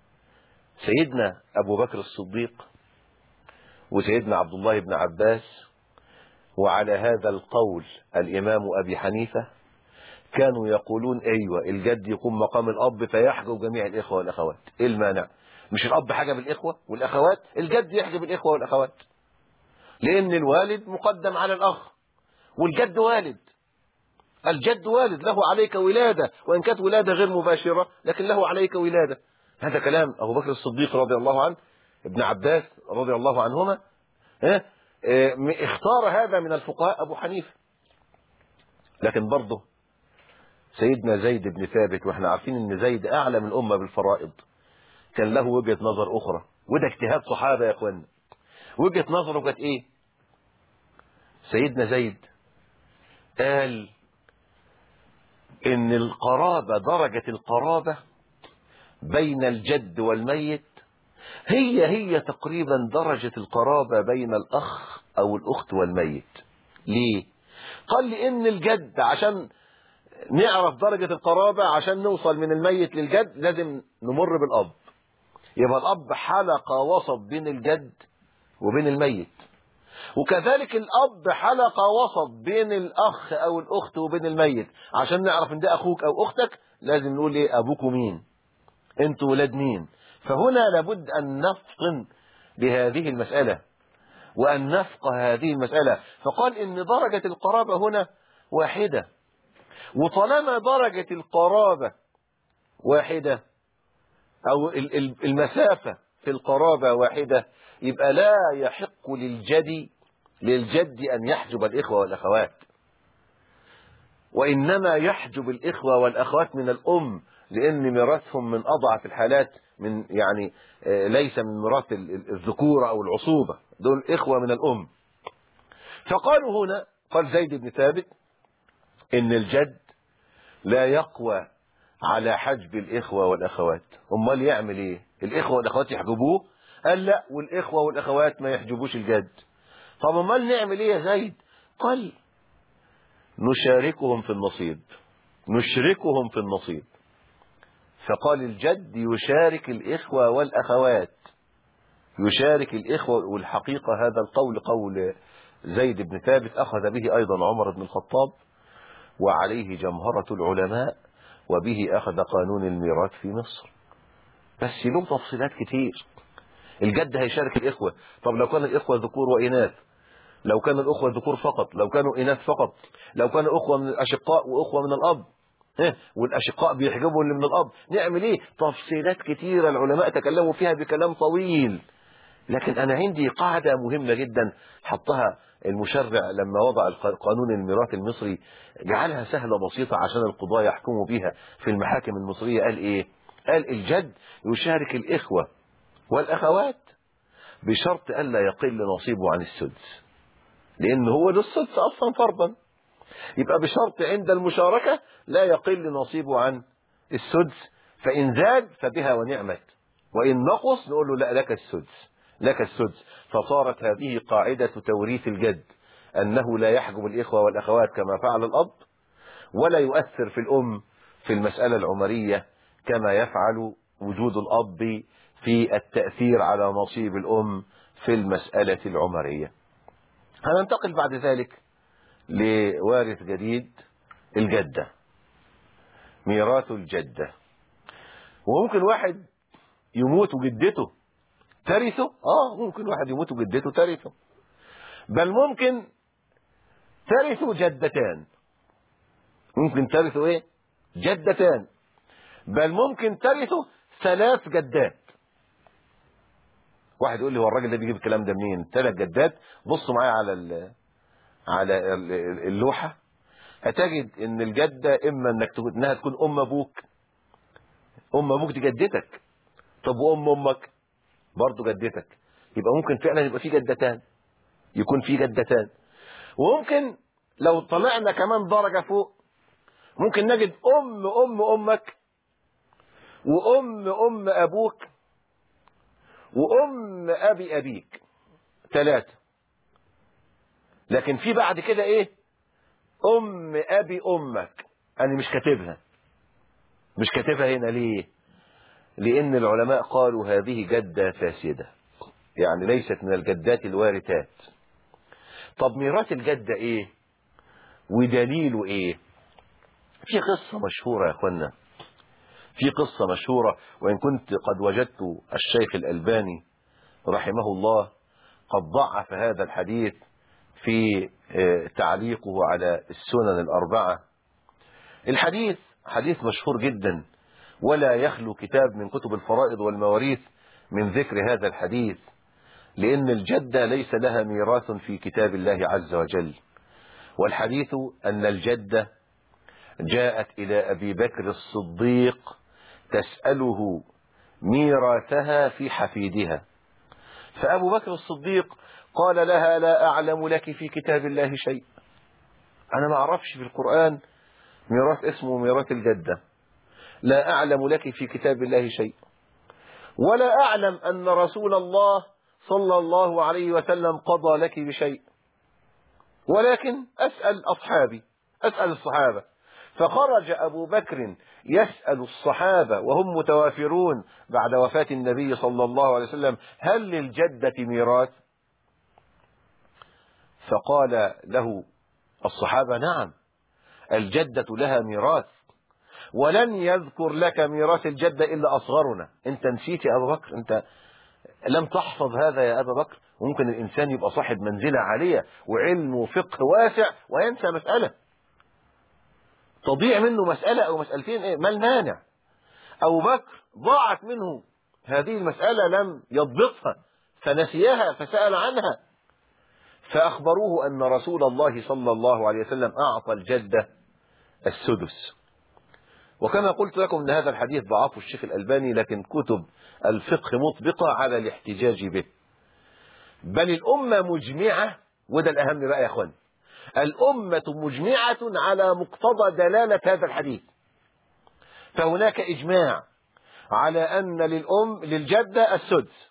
سيدنا أبو بكر الصديق وسيدنا عبد الله بن عباس، وعلى هذا القول الإمام أبي حنيفة، كانوا يقولون أيوة الجد يقوم مقام الأب فيحجب جميع الإخوة والأخوات. إيه المانع؟ مش الأب حجب الإخوة والأخوات، الجد يحجب الإخوة والأخوات، لأن الوالد مقدم على الأخ، والجد والد. الجد والد له عليك ولادة، وإن كانت ولادة غير مباشرة لكن له عليك ولادة. هذا كلام أبو بكر الصديق رضي الله عنه، ابن عباس رضي الله عنهما. اختار هذا من الفقهاء أبو حنيفة. لكن برضه سيدنا زيد بن ثابت، واحنا عارفين ان زيد أعلى من الأمة بالفرائض، كان له وجهة نظر أخرى، وده اجتهاد صحابة يا اخوانا. وجهة نظره كانت ايه؟ سيدنا زيد قال ان القرابة، درجة القرابة بين الجد والميت هي تقريبا درجة القرابة بين الأخ أو الأخت والميت. ليه؟ قال لأن الجد عشان نعرف درجة القرابة، عشان نوصل من الميت للجد لازم نمر بالأب. يبقى الأب حلقة وسط بين الجد وبين الميت، وكذلك الأب حلقة وسط بين الأخ أو الأخت وبين الميت. عشان نعرف ان ده أخوك أو أختك لازم نقول ايه؟ أبوكوا مين؟ انتوا ولاد مين؟ فهنا لابد أن نفطن بهذه المسألة وأن نفقه هذه المسألة. فقال إن درجة القرابة هنا واحدة، وطالما درجة القرابة واحدة أو المسافة في القرابة واحدة، يبقى لا يحق للجد أن يحجب الإخوة والأخوات، وإنما يحجب الإخوة والأخوات من الأم، لأن ميراثهم من أضعف الحالات، من يعني ليس من ميراث الذكورة أو العصوبة، دول إخوة من الأم. فقالوا هنا، قال زيد بن ثابت إن الجد لا يقوى على حجب الإخوة والأخوات. أمال يعمل إيه؟ الإخوة والأخوات يحجبوه؟ قال لا، والإخوة والأخوات ما يحجبوش الجد. طب أمال نعمل إيه يا زيد؟ قال نشاركهم في النصيب، نشركهم في النصيب. فقال الجد يشارك الإخوة والأخوات، يشارك الإخوة. والحقيقة هذا القول قول زيد بن ثابت أخذ به أيضا عمر بن الخطاب، وعليه جمهرة العلماء، وبه أخذ قانون الميراث في مصر. بس له تفصيلات كتير. الجد هيشارك الإخوة. طب لو كان الإخوة ذكور وإناث، لو كان الأخوة ذكور فقط، لو كانوا إناث فقط، لو كانوا أخوة من الأشقاء وأخوة من الأب، والأشقاء بيحجبوا اللي من الأب، نعمل إيه؟ تفصيلات كتيرة العلماء تكلموا فيها بكلام طويل. لكن أنا عندي قاعدة مهمة جدا حطها المشرع لما وضع قانون الميراث المصري، جعلها سهلة بسيطة عشان القضاة يحكموا بها في المحاكم المصرية. قال إيه؟ قال الجد يشارك الإخوة والأخوات بشرط ألا يقل نصيبه عن السدس، لأن هو ده السدس أصلا فرضا. يبقى بشرط عند المشاركة لا يقل نصيبه عن السدس، فإن زاد فبها ونعمت، وإن نقص نقول له لا، لك السدس، لك السدس. فصارت هذه قاعدة توريث الجد، أنه لا يحجب الإخوة والأخوات كما فعل الأب، ولا يؤثر في الأم في المسألة العمرية كما يفعل وجود الأب في التأثير على نصيب الأم في المسألة العمرية. هننتقل بعد ذلك لوارث جديد، الجدة، ميراث الجدة. وممكن واحد يموت وجدته ترثه. ممكن واحد يموت وجدته ترثه، بل ممكن ترثه جدتان. ممكن ترثه ايه؟ جدتان. بل ممكن ترثه 3 جدات. واحد يقول لي هو الراجل ده بيجيب الكلام ده منين؟ 3 جدات. بصوا معايا على اللوحة، هتجد ان الجدة اما انها تكون ام ابوك. ام ابوك دي جدتك. طب وام امك برضو جدتك. يبقى ممكن فعلا يبقى في جدتان، يكون في جدتان. وممكن لو طلعنا كمان درجة فوق، ممكن نجد امك وام ابوك وام ابيك، 3. لكن في بعد كده ايه؟ ام ابي امك. انا مش كاتبها، مش كاتبها هنا. ليه؟ لان العلماء قالوا هذه جدة فاسدة، يعني ليست من الجدات الوارثات. طب ميراث الجدة ايه ودليله ايه؟ في قصة مشهورة يا اخوانا، في قصة مشهورة، وإن كنت قد وجدت الشيخ الألباني رحمه الله قد ضعف هذا الحديث في تعليقه على السنن الأربعة. الحديث حديث مشهور جدا، ولا يخلو كتاب من كتب الفرائض والمواريث من ذكر هذا الحديث، لأن الجدة ليس لها ميراث في كتاب الله عز وجل. والحديث أن الجدة جاءت إلى أبي بكر الصديق تسأله ميراثها في حفيدها، فأبو بكر الصديق قال لها لا أعلم لك في كتاب الله شيء. أنا ما أعرفش في القرآن ميراث اسمه ميراث الجدة، لا أعلم لك في كتاب الله شيء، ولا أعلم أن رسول الله صلى الله عليه وسلم قضى لك بشيء، ولكن أسأل أصحابي، أسأل الصحابة. فخرج أبو بكر يسأل الصحابة وهم متوافرون بعد وفاة النبي صلى الله عليه وسلم هل للجدة ميراث؟ فقال له الصحابة نعم، الجدة لها ميراث، ولن يذكر لك ميراث الجدة إلا أصغرنا. أنت نسيت يا أبو بكر، أنت لم تحفظ هذا يا أبا بكر. وممكن الإنسان يبقى صاحب منزلة عالية وعلم وفقه واسع وينسى مسألة، تضيع منه مسألة أو مسألتين، إيه ما المانع؟ أبو بكر ضاعت منه هذه المسألة، لم يضبطها فنسيها فسأل عنها، فأخبروه أن رسول الله صلى الله عليه وسلم أعطى الجدة السدس. وكما قلت لكم أن هذا الحديث ضعفه الشيخ الألباني، لكن كتب الفقه مطبقة على الاحتجاج به، بل الأمة مجمعة، وده الأهم بقى يا أخوان، الأمة مجمعة على مقتضى دلالة هذا الحديث. فهناك إجماع على أن للجدة السدس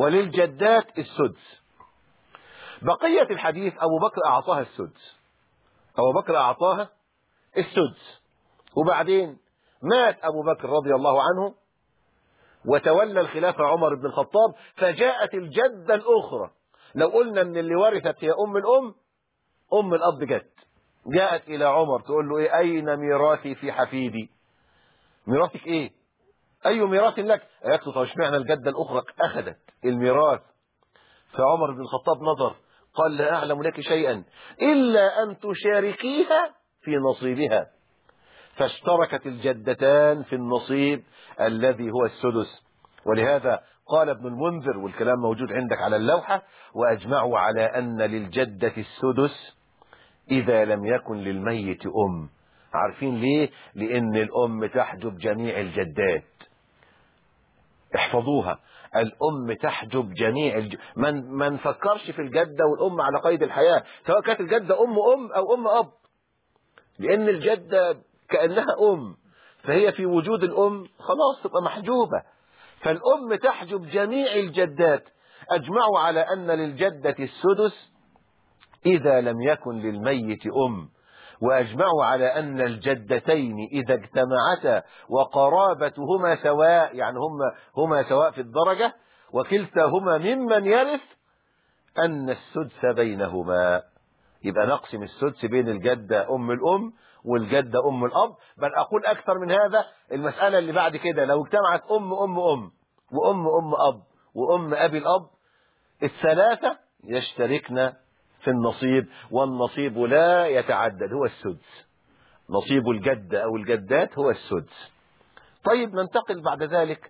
وللجدات السدس. بقية الحديث أبو بكر أعطاها السدس أبو بكر أعطاها السدس، وبعدين مات أبو بكر رضي الله عنه وتولى الخلافة عمر بن الخطاب، فجاءت الجدة الأخرى. لو قلنا أن اللي ورثت هي أم الأم، أم الأب جاءت إلى عمر تقول له إيه؟ أين ميراثي في حفيدي؟ ميراثك إيه؟ أي ميراث لك؟ قالت له طب اشمعنى الجدة الأخرى أخذت الميراث؟ فعمر بن الخطاب نظر قال لا أعلم لك شيئا إلا أن تشاركيها في نصيبها. فاشتركت الجدتان في النصيب الذي هو السدس. ولهذا قال ابن المنذر، والكلام موجود عندك على اللوحة: وأجمعوا على أن للجدة السدس إذا لم يكن للميت أم. عارفين ليه؟ لأن الأم تحجب جميع الجدات. احفظوها، الأم تحجب جميع ما نفكرش في الجدة والأم على قيد الحياة، سواء كانت الجدة أم أو أم أب، لأن الجدة كأنها أم، فهي في وجود الأم خلاص تبقى محجوبة. فالأم تحجب جميع الجدات. أجمعوا على أن للجدة السدس إذا لم يكن للميت أم، وأجمعوا على أن الجدتين إذا اجتمعتا وقرابتهما سواء، يعني هما سواء في الدرجة وكلتاهما ممن يرث، أن السدس بينهما. يبقى نقسم السدس بين الجدة أم الأم والجدة أم الأب. بل أقول أكثر من هذا، المسألة اللي بعد كده لو اجتمعت أم وأم أب وأم أبي الأب، الثلاثة يشتركن في النصيب، والنصيب لا يتعدد، هو السدس. نصيب الجدة أو الجدات هو السدس. طيب ننتقل بعد ذلك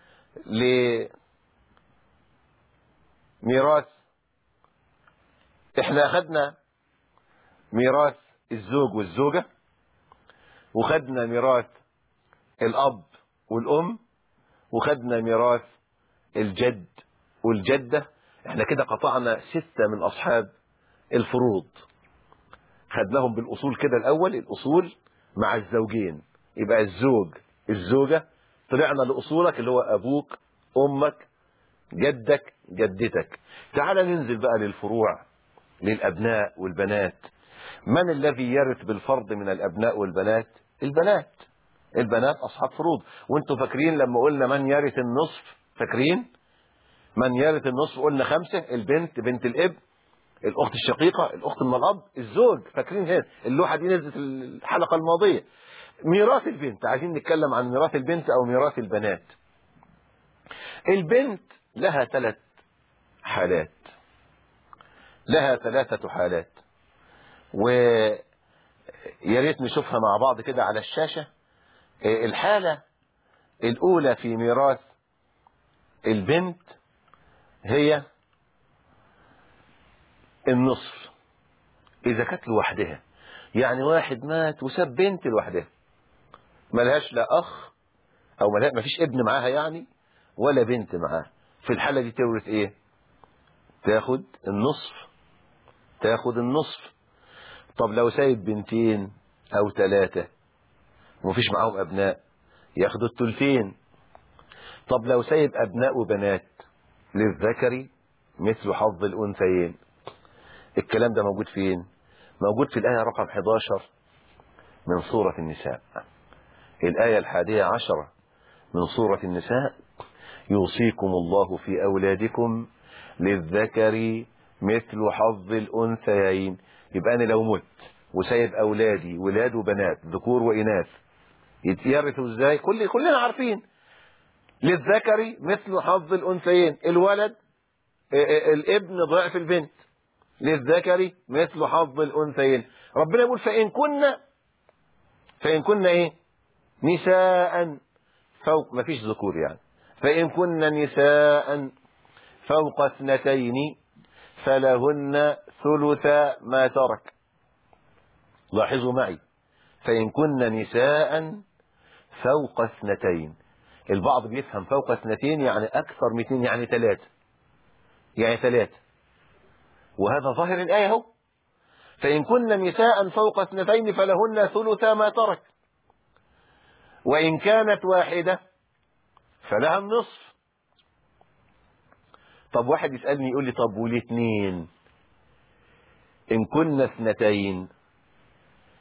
لميراث. احنا أخذنا ميراث الزوج والزوجة، وخدنا ميراث الأب والأم، وخدنا ميراث الجد والجدة. احنا كده قطعنا 6 من أصحاب الفروض، خدناهم بالأصول كده. الأول الأصول مع الزوجين، يبقى الزوج الزوجة، طلعنا لأصولك اللي هو أبوك أمك جدك جدتك. تعال ننزل بقى للفروع، للأبناء والبنات. من الذي يرث بالفرض من الأبناء والبنات؟ البنات أصحاب فروض. وانتوا فاكرين لما قلنا من يرث النصف؟ فاكرين من يرث النصف؟ قلنا 5: البنت، بنت الابن، الأخت الشقيقة، الأخت من الأب، الزوج. فاكرين هنا اللوحة دي نزلت الحلقة الماضية. ميراث البنت، عايزين نتكلم عن ميراث البنت أو ميراث البنات. البنت لها 3 حالات، لها 3 حالات، ويا ريت نشوفها مع بعض كده على الشاشة. الحالة الأولى في ميراث البنت هي النصف إذا كانت لوحدها. يعني واحد مات وساب بنت لوحدها، ملهاش لا أخ أو ما فيش ابن معاها يعني، ولا بنت معاها. في الحالة دي تورث إيه؟ تاخد النصف. طب لو سايب 2 أو 3 ومفيش معاهم أبناء، ياخدوا 2/3. طب لو سايب أبناء وبنات، للذكر مثل حظ الأنثيين. الكلام ده موجود فين؟ موجود في الآية رقم 11 من سورة النساء. الآية 11 من سورة النساء: يوصيكم الله في أولادكم للذكر مثل حظ الأنثيين. يبقى أنا لو مت وسايب أولادي ولاد وبنات ذكور وإناث، يتيرثوا إزاي؟ كلنا عارفين. للذكر مثل حظ الأنثيين، الولد الابن ضعف البنت، للذكر مثل حظ الأنثيين. ربنا يقول فإن كنا إيه؟ نساء فوق، ما فيش ذكور يعني، فإن كنا نساء فوق 2 فلهن ثلث ما ترك. لاحظوا معي، فإن كنا نساء فوق 2. البعض بيفهم فوق 2 يعني أكثر من 2، يعني 3، وهذا ظاهر الآية هو. فإن كنا نساء فوق 2 فلهن ثلث ما ترك، وإن كانت واحدة فلها النصف. طب واحد يسألني يقول لي طب وال2 إن كنا 2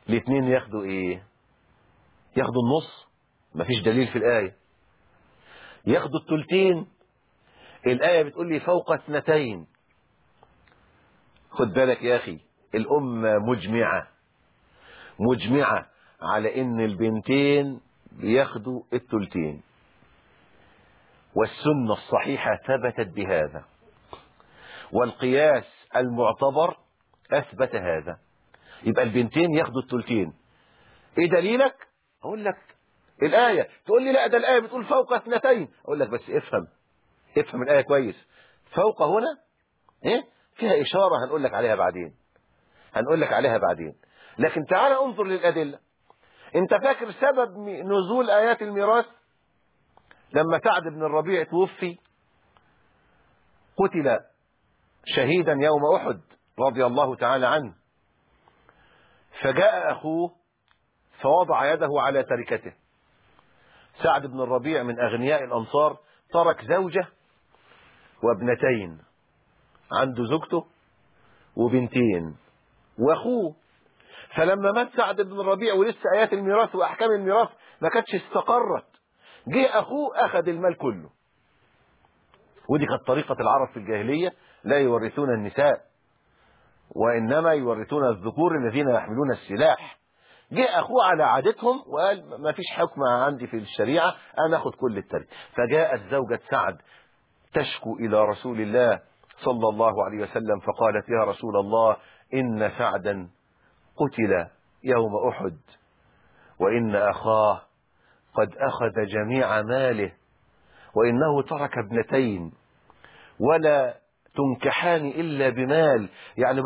الاثنين ياخدوا ايه؟ ياخدوا النص، مفيش دليل في الآية. ياخدوا الثلثين، الآية بتقول لي فوق اثنتين. خد بالك يا أخي، الأمة مجمعة على إن البنتين بياخدوا الثلثين، والسنة الصحيحة ثبتت بهذا، والقياس المعتبر أثبت هذا. يبقى البنتين ياخدوا الثلثين. إيه دليلك؟ أقول لك الآية. تقول لي لا ده الآية بتقول فوق اثنتين. أقول لك بس افهم الآية كويس. فوق هنا إيه؟ فيها إشارة هنقول لك عليها بعدين. لكن تعال انظر للأدلة. انت فاكر سبب نزول آيات الميراث؟ لما سعد بن الربيع توفي، قتل شهيدا يوم أحد رضي الله تعالى عنه، فجاء أخوه فوضع يده على تركته. سعد بن الربيع من أغنياء الأنصار، ترك زوجة وابنتين، عنده زوجته وبنتين وأخوه. فلما مات سعد بن الربيع ولسه آيات الميراث وأحكام الميراث ما كانتش استقرت، جه أخوه أخذ المال كله. ودي كانت طريقة العرب في الجاهلية، لا يورثون النساء وإنما يورثون الذكور الذين يحملون السلاح. جه أخوه على عادتهم وقال ما فيش حكم عندي في الشريعة، أنا أخذ كل التركة. فجاءت زوجة سعد تشكو إلى رسول الله صلى الله عليه وسلم، فقالت يا رسول الله إن سعدا قتل يوم أحد، وإن أخاه قد أخذ جميع ماله، وإنه ترك ابنتين ولا تنكحان إلا بمال. يعني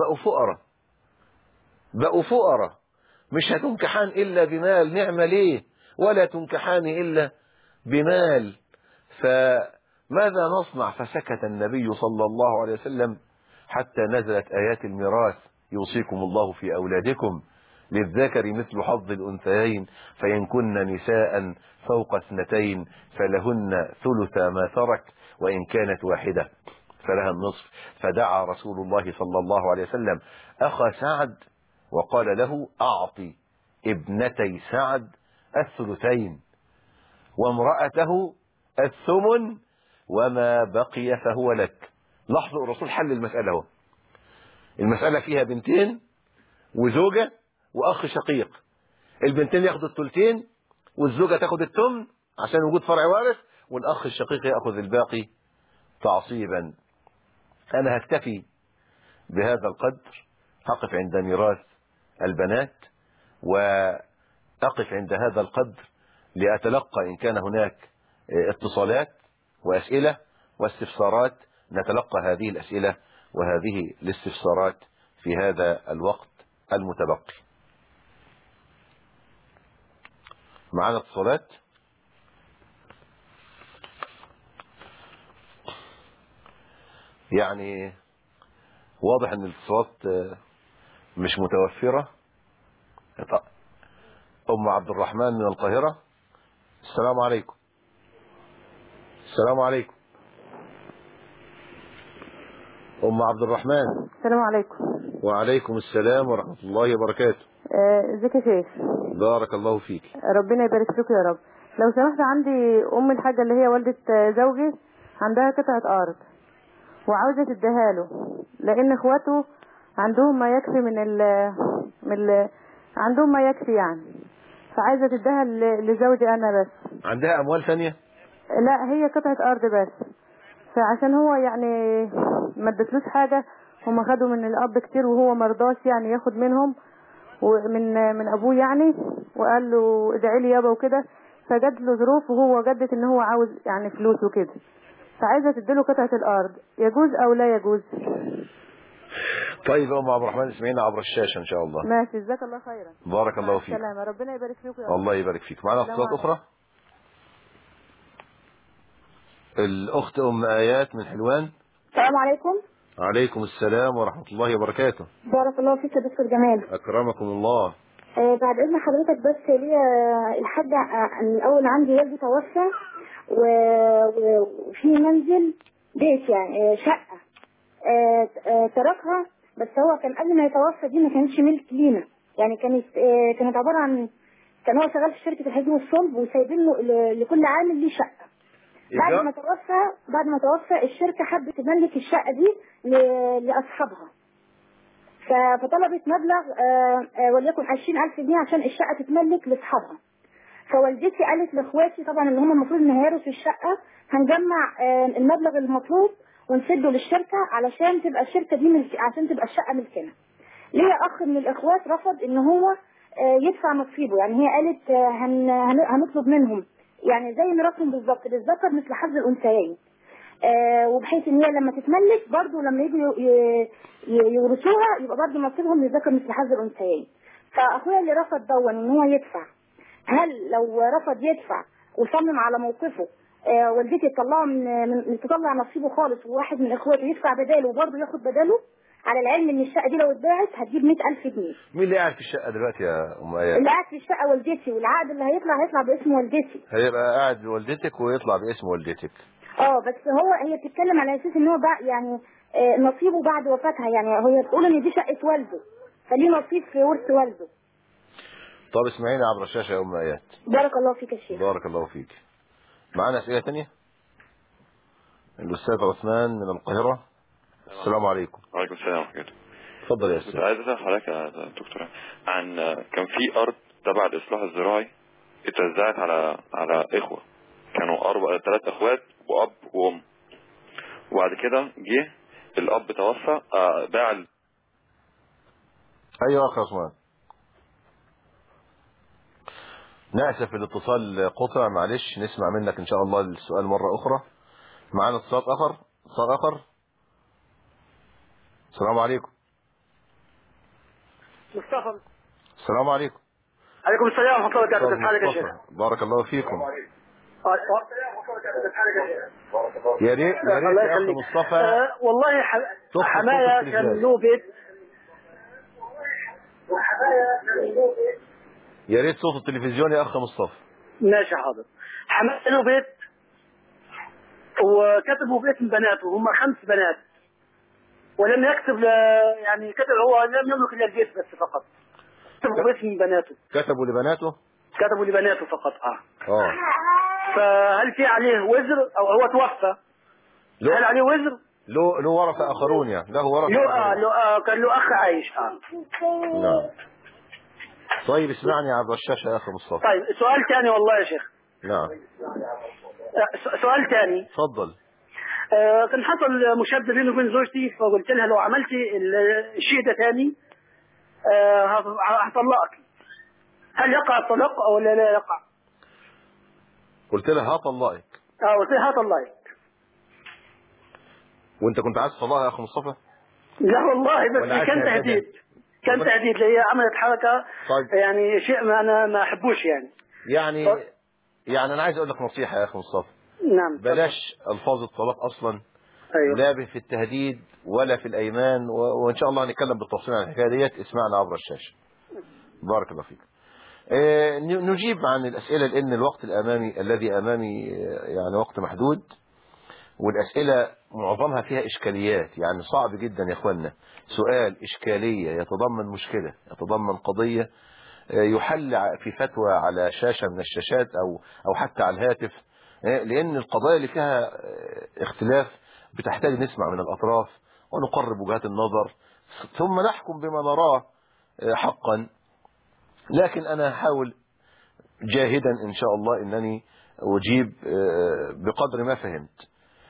بقوا فقراء، مش هتنكحان إلا بمال. نعمة ليه؟ ولا تنكحان إلا بمال. فماذا نصنع؟ فسكت النبي صلى الله عليه وسلم حتى نزلت آيات الميراث: يوصيكم الله في أولادكم للذكر مثل حظ الأنثيين، فإن كن نساء فوق اثنتين فلهن ثلث ما ترك، وإن كانت واحدة فلها النصف. فدعا رسول الله صلى الله عليه وسلم أخا سعد وقال له أعطي ابنتي سعد الثلثين وامرأته الثمن وما بقي فهو لك. لاحظوا الرسول حل المسألة اهو. المسألة فيها بنتين وزوجة وأخ شقيق. البنتين ياخدوا الثلثين والزوجة تاخد الثمن عشان وجود فرع وارث، والأخ الشقيق يأخذ الباقي تعصيبا. أنا هكتفي بهذا القدر، هقف عند ميراث البنات، وأقف عند هذا القدر لأتلقى إن كان هناك اتصالات وأسئلة واستفسارات. نتلقى هذه الأسئلة وهذه الاستفسارات في هذا الوقت المتبقي. معنا اتصالات؟ يعني واضح ان الاتصالات مش متوفرة. أم عبد الرحمن من القاهرة. السلام عليكم. السلام عليكم أم عبد الرحمن. السلام عليكم. وعليكم السلام ورحمة الله وبركاته. ازيك يا شيخ؟ بارك الله فيك. ربنا يبارك فيك يا رب. لو سمحت، عندي أم الحاجة اللي هي والدة زوجي، عندها قطعة أرض وعاوزة تديها له، لأن إخواته عندهم ما يكفي عندهم ما يكفي يعني، فعايزة تديها لزوجي أنا بس. عندها أموال ثانية؟ لا، هي قطعة أرض بس. فعشان هو يعني ما ادتلوش حاجة، هم خدوا من الأب كتير وهو مرضاش يعني ياخد منهم ومن أبوه يعني، وقال له ادعي لي يابا وكده. فجد له ظروف وهو جدت ان هو عاوز يعني فلوس وكده، فعايزة تديله قطعة الأرض. يجوز أو لا يجوز؟ طيب يا أم عبد الرحمن، اسمعينا عبر الشاشة إن شاء الله. ماشي، جزاك الله خيرا. بارك الله فيك. السلامة، ربنا يبارك فيك يا رب. الله يبارك فيك. معنا اتصالات أخرى. الأخت أم آيات من حلوان. السلام عليكم. عليكم السلام ورحمة الله وبركاته. بارك الله فيك يا دكتور جمال. أكرمكم الله. بعد إذن حضرتك، بس ليا الحاجة الأول، عندي والدي توفى وفي منزل بيت يعني شقة تركها، بس هو كان قبل ما يتوفى دي ما كانتش ملك لينا، يعني كانت عباره عن، كان هو شغال في شركه الحديد والصلب وسايبين له لكل عامل ليه شقه. بعد ما توفى الشركه حبت تملك الشقه دي لاصحابها، فطلبت مبلغ وليكن 20,000 جنيه عشان الشقه تتملك لاصحابها. فوالدتي قالت لاخواتي طبعا اللي هم المفروض ان هيرثوا الشقه، هنجمع المبلغ المطلوب ونسده للشركه علشان تبقى الشركه دي عشان تبقى الشقه ملكنا. ليا اخ من الاخوات رفض ان هو يدفع نصيبه، يعني هي قالت هنطلب منهم يعني زي ميراثهم بالظبط، للذكر مثل حظ الانثيين، وبحيث ان هي لما تتملك برضه لما يجوا يورثوها يبقى برضه نصيبهم للذكر مثل حظ الانثيين. فاخويا اللي رفض دون ان هو يدفع، هل لو رفض يدفع وصمم على موقفه والدتي تطلع نصيبه خالص وواحد من اخواته يدفع بداله وبرضه ياخد بداله، على العلم ان الشقه دي لو اتباعت هتجيب 100,000 جنيه؟ مين اللي قاعد في الشقه دلوقتي يا ام اياد؟ اللي قاعد في الشقه والدتي، والعقد اللي هيطلع باسم والدتي. هيبقى قاعد بوالدتك ويطلع باسم والدتك. بس هي بتتكلم على اساس ان هو بقى يعني نصيبه بعد وفاتها، يعني هي بتقول ان دي شقه والده فليه نصيب في ورث والده. طب اسمعيني عبر الشاشه يا ام اياد. بارك الله فيك يا شيخ. بارك الله فيك. معانا اسئله ثانيه؟ الاستاذ عثمان من القاهره. السلام عليكم. وعليكم السلام ورحمة الله. اتفضل يا استاذ. كنت عايز اسال حضرتك يا دكتور عن كان في ارض تبع الاصلاح الزراعي اتوزعت على اخوه، كانوا 3 اخوات واب وام، وبعد كده جه الاب توفى باع ايوه اخ عثمان. نأسف الاتصال قطع، معلش نسمع منك ان شاء الله السؤال مرة اخرى. معانا اتصال اخر. السلام عليكم. مصطفى. السلام عليكم. عليكم السلام ورحمة الله وبركاته. كيف حالك يا شيخ؟ بارك الله فيكم. يا ريت يا اخ مصطفى. والله حماية كان له بيت. يا ريت صوت التلفزيون يا اخ مصطفى. ماشي حاضر. حماية له بيت وكتبوا بيت من بناته، هم 5 بنات، ولم يكتب يعني كتب هو لم يملك الا البيت بس فقط. كتبوا بيت من بناته. كتبوا لبناته فقط. فهل في عليه وزر او هو توفى؟ هل عليه وزر؟ له ورثة اخرون يعني، له ورثة كان له اخ عايش. نعم. طيب اسمعني عبر الشاشة يا اخ مصطفى. طيب سؤال ثاني والله يا شيخ. نعم. سؤال ثاني. تفضل. كان حصل مشادة بيني وبين زوجتي، فقلت لها لو عملتي الشيء ده ثاني هطلقك. هل يقع الطلاق او لا يقع؟ قلت لها هطلقك. قلت لها هطلقك. وانت كنت عايز طلاق يا اخ مصطفى؟ لا والله، بس كان تهديد. هي عملت حركة. طيب. يعني شيء ما احبوش يعني انا عايز اقول لك نصيحة يا اخ مصطفى. نعم. بلاش الفاظ الطلاق اصلا. أيوه. لا في التهديد ولا في الايمان، وان شاء الله هنتكلم بالتفصيل عن الحكايه ديت. اسمعنا عبر الشاشه. بارك الله فيك. نجيب عن الاسئله لان الوقت الذي امامي يعني وقت محدود، والاسئله معظمها فيها اشكاليات، يعني صعب جدا يا اخوانا سؤال اشكاليه يتضمن مشكله يتضمن قضيه يحل في فتوى على شاشه من الشاشات او حتى على الهاتف، لان القضايا اللي فيها اختلاف بتحتاج نسمع من الاطراف ونقرب وجهات النظر ثم نحكم بما نراه حقا. لكن انا هحاول جاهدا ان شاء الله انني اجيب بقدر ما فهمت.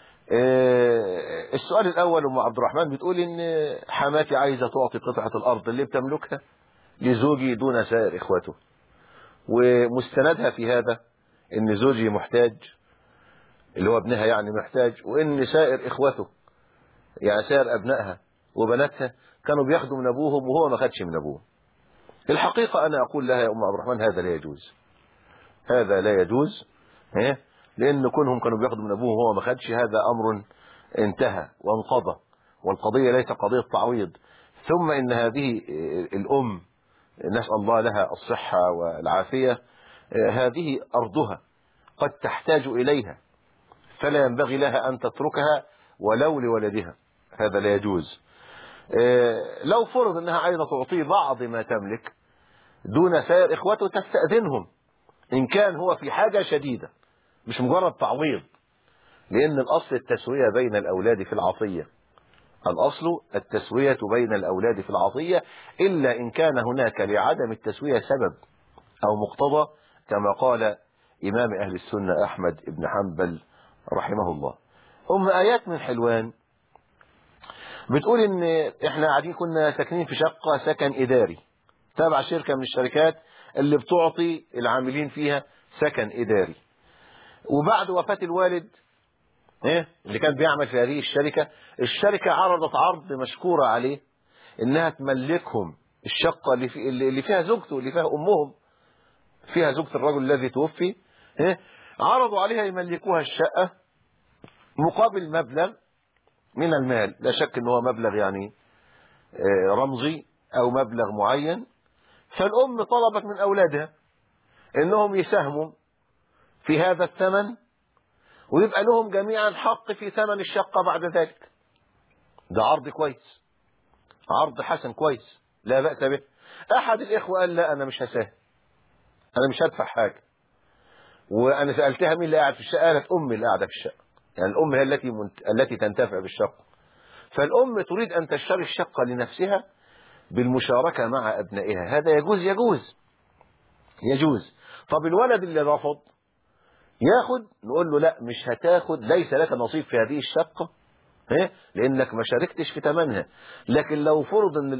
السؤال الاول ام عبد الرحمن بتقول ان حماتي عايزه تعطي قطعه الارض اللي بتملكها لزوجي دون سائر اخواته، ومستندها في هذا ان زوجي محتاج، اللي هو ابنها يعني محتاج، وان سائر اخواته يعني سائر ابنائها وبناتها كانوا بياخدوا من ابوهم وهو ما خدش من ابوه. الحقيقة انا اقول لها يا ام عبد الرحمن هذا لا يجوز، لان كونهم كانوا بياخدوا من ابوهم وهو ما خدش هذا امر انتهى وانقضى، والقضية ليس قضية تعويض. ثم ان هذه الام نسأل الله لها الصحة والعافية، هذه ارضها قد تحتاج اليها، فلا ينبغي لها ان تتركها ولو لولدها، هذا لا يجوز. لو فرض انها عايزة تعطيه بعض ما تملك دون سائر إخوته تستأذنهم إن كان هو في حاجة شديدة، مش مجرد تعويض. لأن الأصل التسوية بين الأولاد في العطية، الأصل التسوية بين الأولاد في العطية، إلا إن كان هناك لعدم التسوية سبب أو مقتضى، كما قال إمام أهل السنة أحمد بن حنبل رحمه الله. آيات من حلوان بتقول إن إحنا قاعدين كنا ساكنين في شقة سكن إداري تابع شركة من الشركات اللي بتعطي العاملين فيها سكن إداري. وبعد وفاة الوالد اللي كان بيعمل في هذه الشركة عرضت عرض مشكورة عليه إنها تملكهم الشقة اللي فيها زوجته، اللي فيها أمهم، فيها زوجة الرجل الذي توفي. عرضوا عليها يملكوها الشقة مقابل مبلغ من المال، لا شك إنه هو مبلغ يعني رمزي أو مبلغ معين. فالأم طلبت من أولادها إنهم يساهموا في هذا الثمن، ويبقى لهم جميعا حق في ثمن الشقة بعد ذلك. ده عرض كويس، عرض حسن كويس لا بأس به. أحد الإخوة قال لا أنا مش هساهم، أنا مش هدفع حاجة. وأنا سألتها مين اللي قاعد في الشقة؟ قالت أمي اللي قاعدة في الشقة، يعني الأم هي التي تنتفع بالشقة. فالأم تريد أن تشتري الشقة لنفسها بالمشاركة مع أبنائها، هذا يجوز. طب الولد اللي رفض ياخد، نقول له لا مش هتاخد، ليس لك نصيب في هذه الشقة لأنك ما شاركتش في ثمنها. لكن لو فرض أن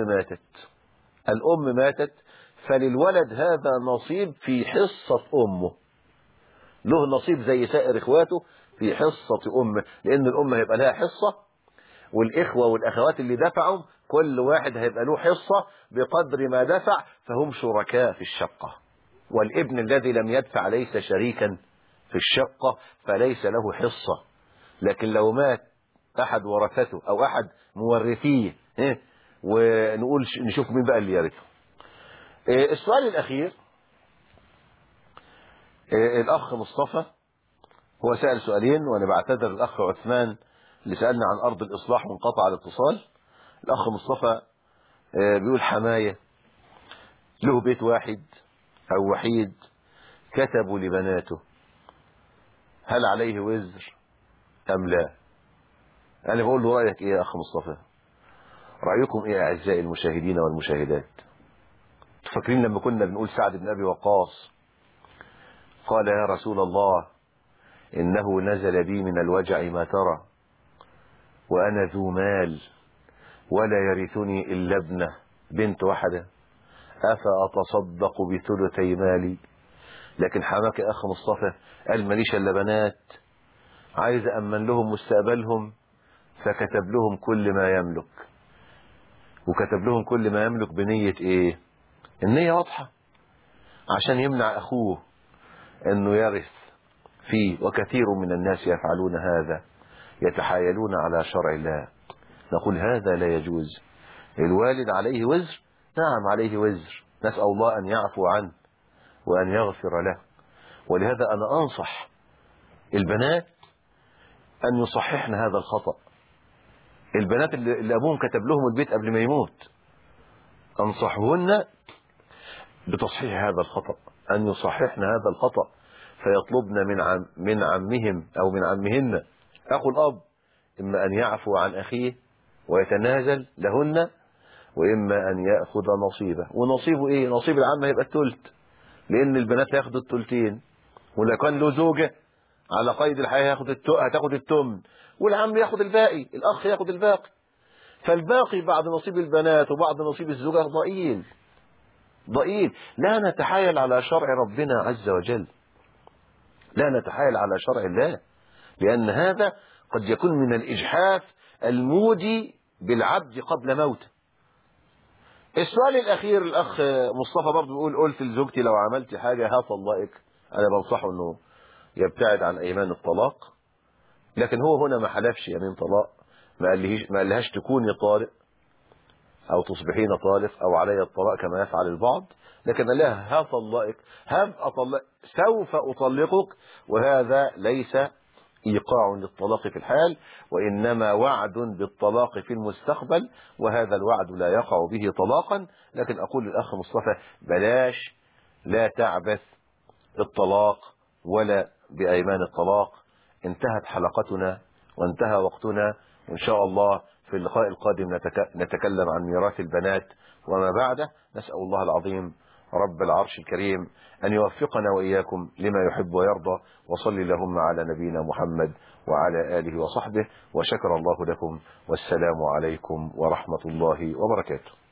الأم ماتت فللولد هذا نصيب في حصة أمه، له نصيب زي سائر إخواته في حصة أمه، لأن الأم هيبقى لها حصة، والإخوة والأخوات اللي دفعوا كل واحد هيبقى له حصة بقدر ما دفع، فهم شركاء في الشقة. والابن الذي لم يدفع ليس شريكا في الشقة فليس له حصة. لكن لو مات أحد ورثته أو أحد مورثيه ونقول نشوف مين بقى اللي يرثه. السؤال الأخير، الأخ مصطفى هو سأل سؤالين، وأنا بعتذر الأخ عثمان اللي سألنا عن أرض الإصلاح منقطع الاتصال. الأخ مصطفى بيقول حماية له بيت واحد أو وحيد كتبوا لبناته، هل عليه وزر أم لا؟ أنا بقول له رأيك إيه يا أخ مصطفى؟ رأيكم إيه أعزائي المشاهدين والمشاهدات؟ تفكرين لما كنا بنقول سعد بن أبي وقاص قال يا رسول الله إنه نزل بي من الوجع ما ترى، وأنا ذو مال ولا يرثني إلا ابنة بنت واحدة، أفأتصدق بثلثي مالي؟ لكن حماك يا أخ مصطفى قال ماليش إلا بنات، عايز أمن لهم مستقبلهم، فكتب لهم كل ما يملك. وكتب لهم كل ما يملك بنية إيه؟ النية واضحة، عشان يمنع أخوه أنه يرث فيه. وكثير من الناس يفعلون هذا، يتحايلون على شرع الله. نقول هذا لا يجوز. الوالد عليه وزر، نعم عليه وزر، نسأل الله أن يعفو عنه وأن يغفر له. ولهذا أنا أنصح البنات أن يصححن هذا الخطأ. البنات اللي أبوهم كتب لهم البيت قبل ما يموت، أنصحهن بتصحيح هذا الخطأ، أن يصححن هذا الخطأ، فيطلبن من عمهم أو من عمهن أخو الأب إما أن يعفو عن أخيه ويتنازل لهن، وإما أن يأخذ نصيبه. ونصيبه إيه؟ نصيب العم هيبقى الثلث، لأن البنات هياخدوا الثلثين، ولو كان له زوجة على قيد الحياة هتاخد الثمن، والعم ياخد الباقي، الأخ ياخد الباقي. فالباقي بعد نصيب البنات وبعد نصيب الزوجة ضئيل. لا نتحايل على شرع ربنا عز وجل، لا نتحايل على شرع الله، لأن هذا قد يكون من الإجحاف المودي بالعبد قبل موته. السؤال الأخير الأخ مصطفى برضه بيقول قلت لزوجتي لو عملت حاجة هطلقك. أنا بنصحه أنه يبتعد عن أيمان الطلاق، لكن هو هنا ما حلفش يمين طلاق، ما قالهاش تكوني طالق أو تصبحين طالق أو علي الطلاق كما يفعل البعض، لكن قال لها هطلقك، سوف أطلقك، وهذا ليس إيقاع للطلاق في الحال، وإنما وعد بالطلاق في المستقبل، وهذا الوعد لا يقع به طلاقا. لكن أقول للأخ مصطفى بلاش، لا تعبث بالطلاق ولا بأيمان الطلاق. انتهت حلقتنا وانتهى وقتنا، وإن شاء الله في اللقاء القادم نتكلم عن ميراث البنات وما بعده. نسأل الله العظيم رب العرش الكريم أن يوفقنا وإياكم لما يحب ويرضى. وصلي اللهم على نبينا محمد وعلى آله وصحبه، وشكر الله لكم، والسلام عليكم ورحمة الله وبركاته.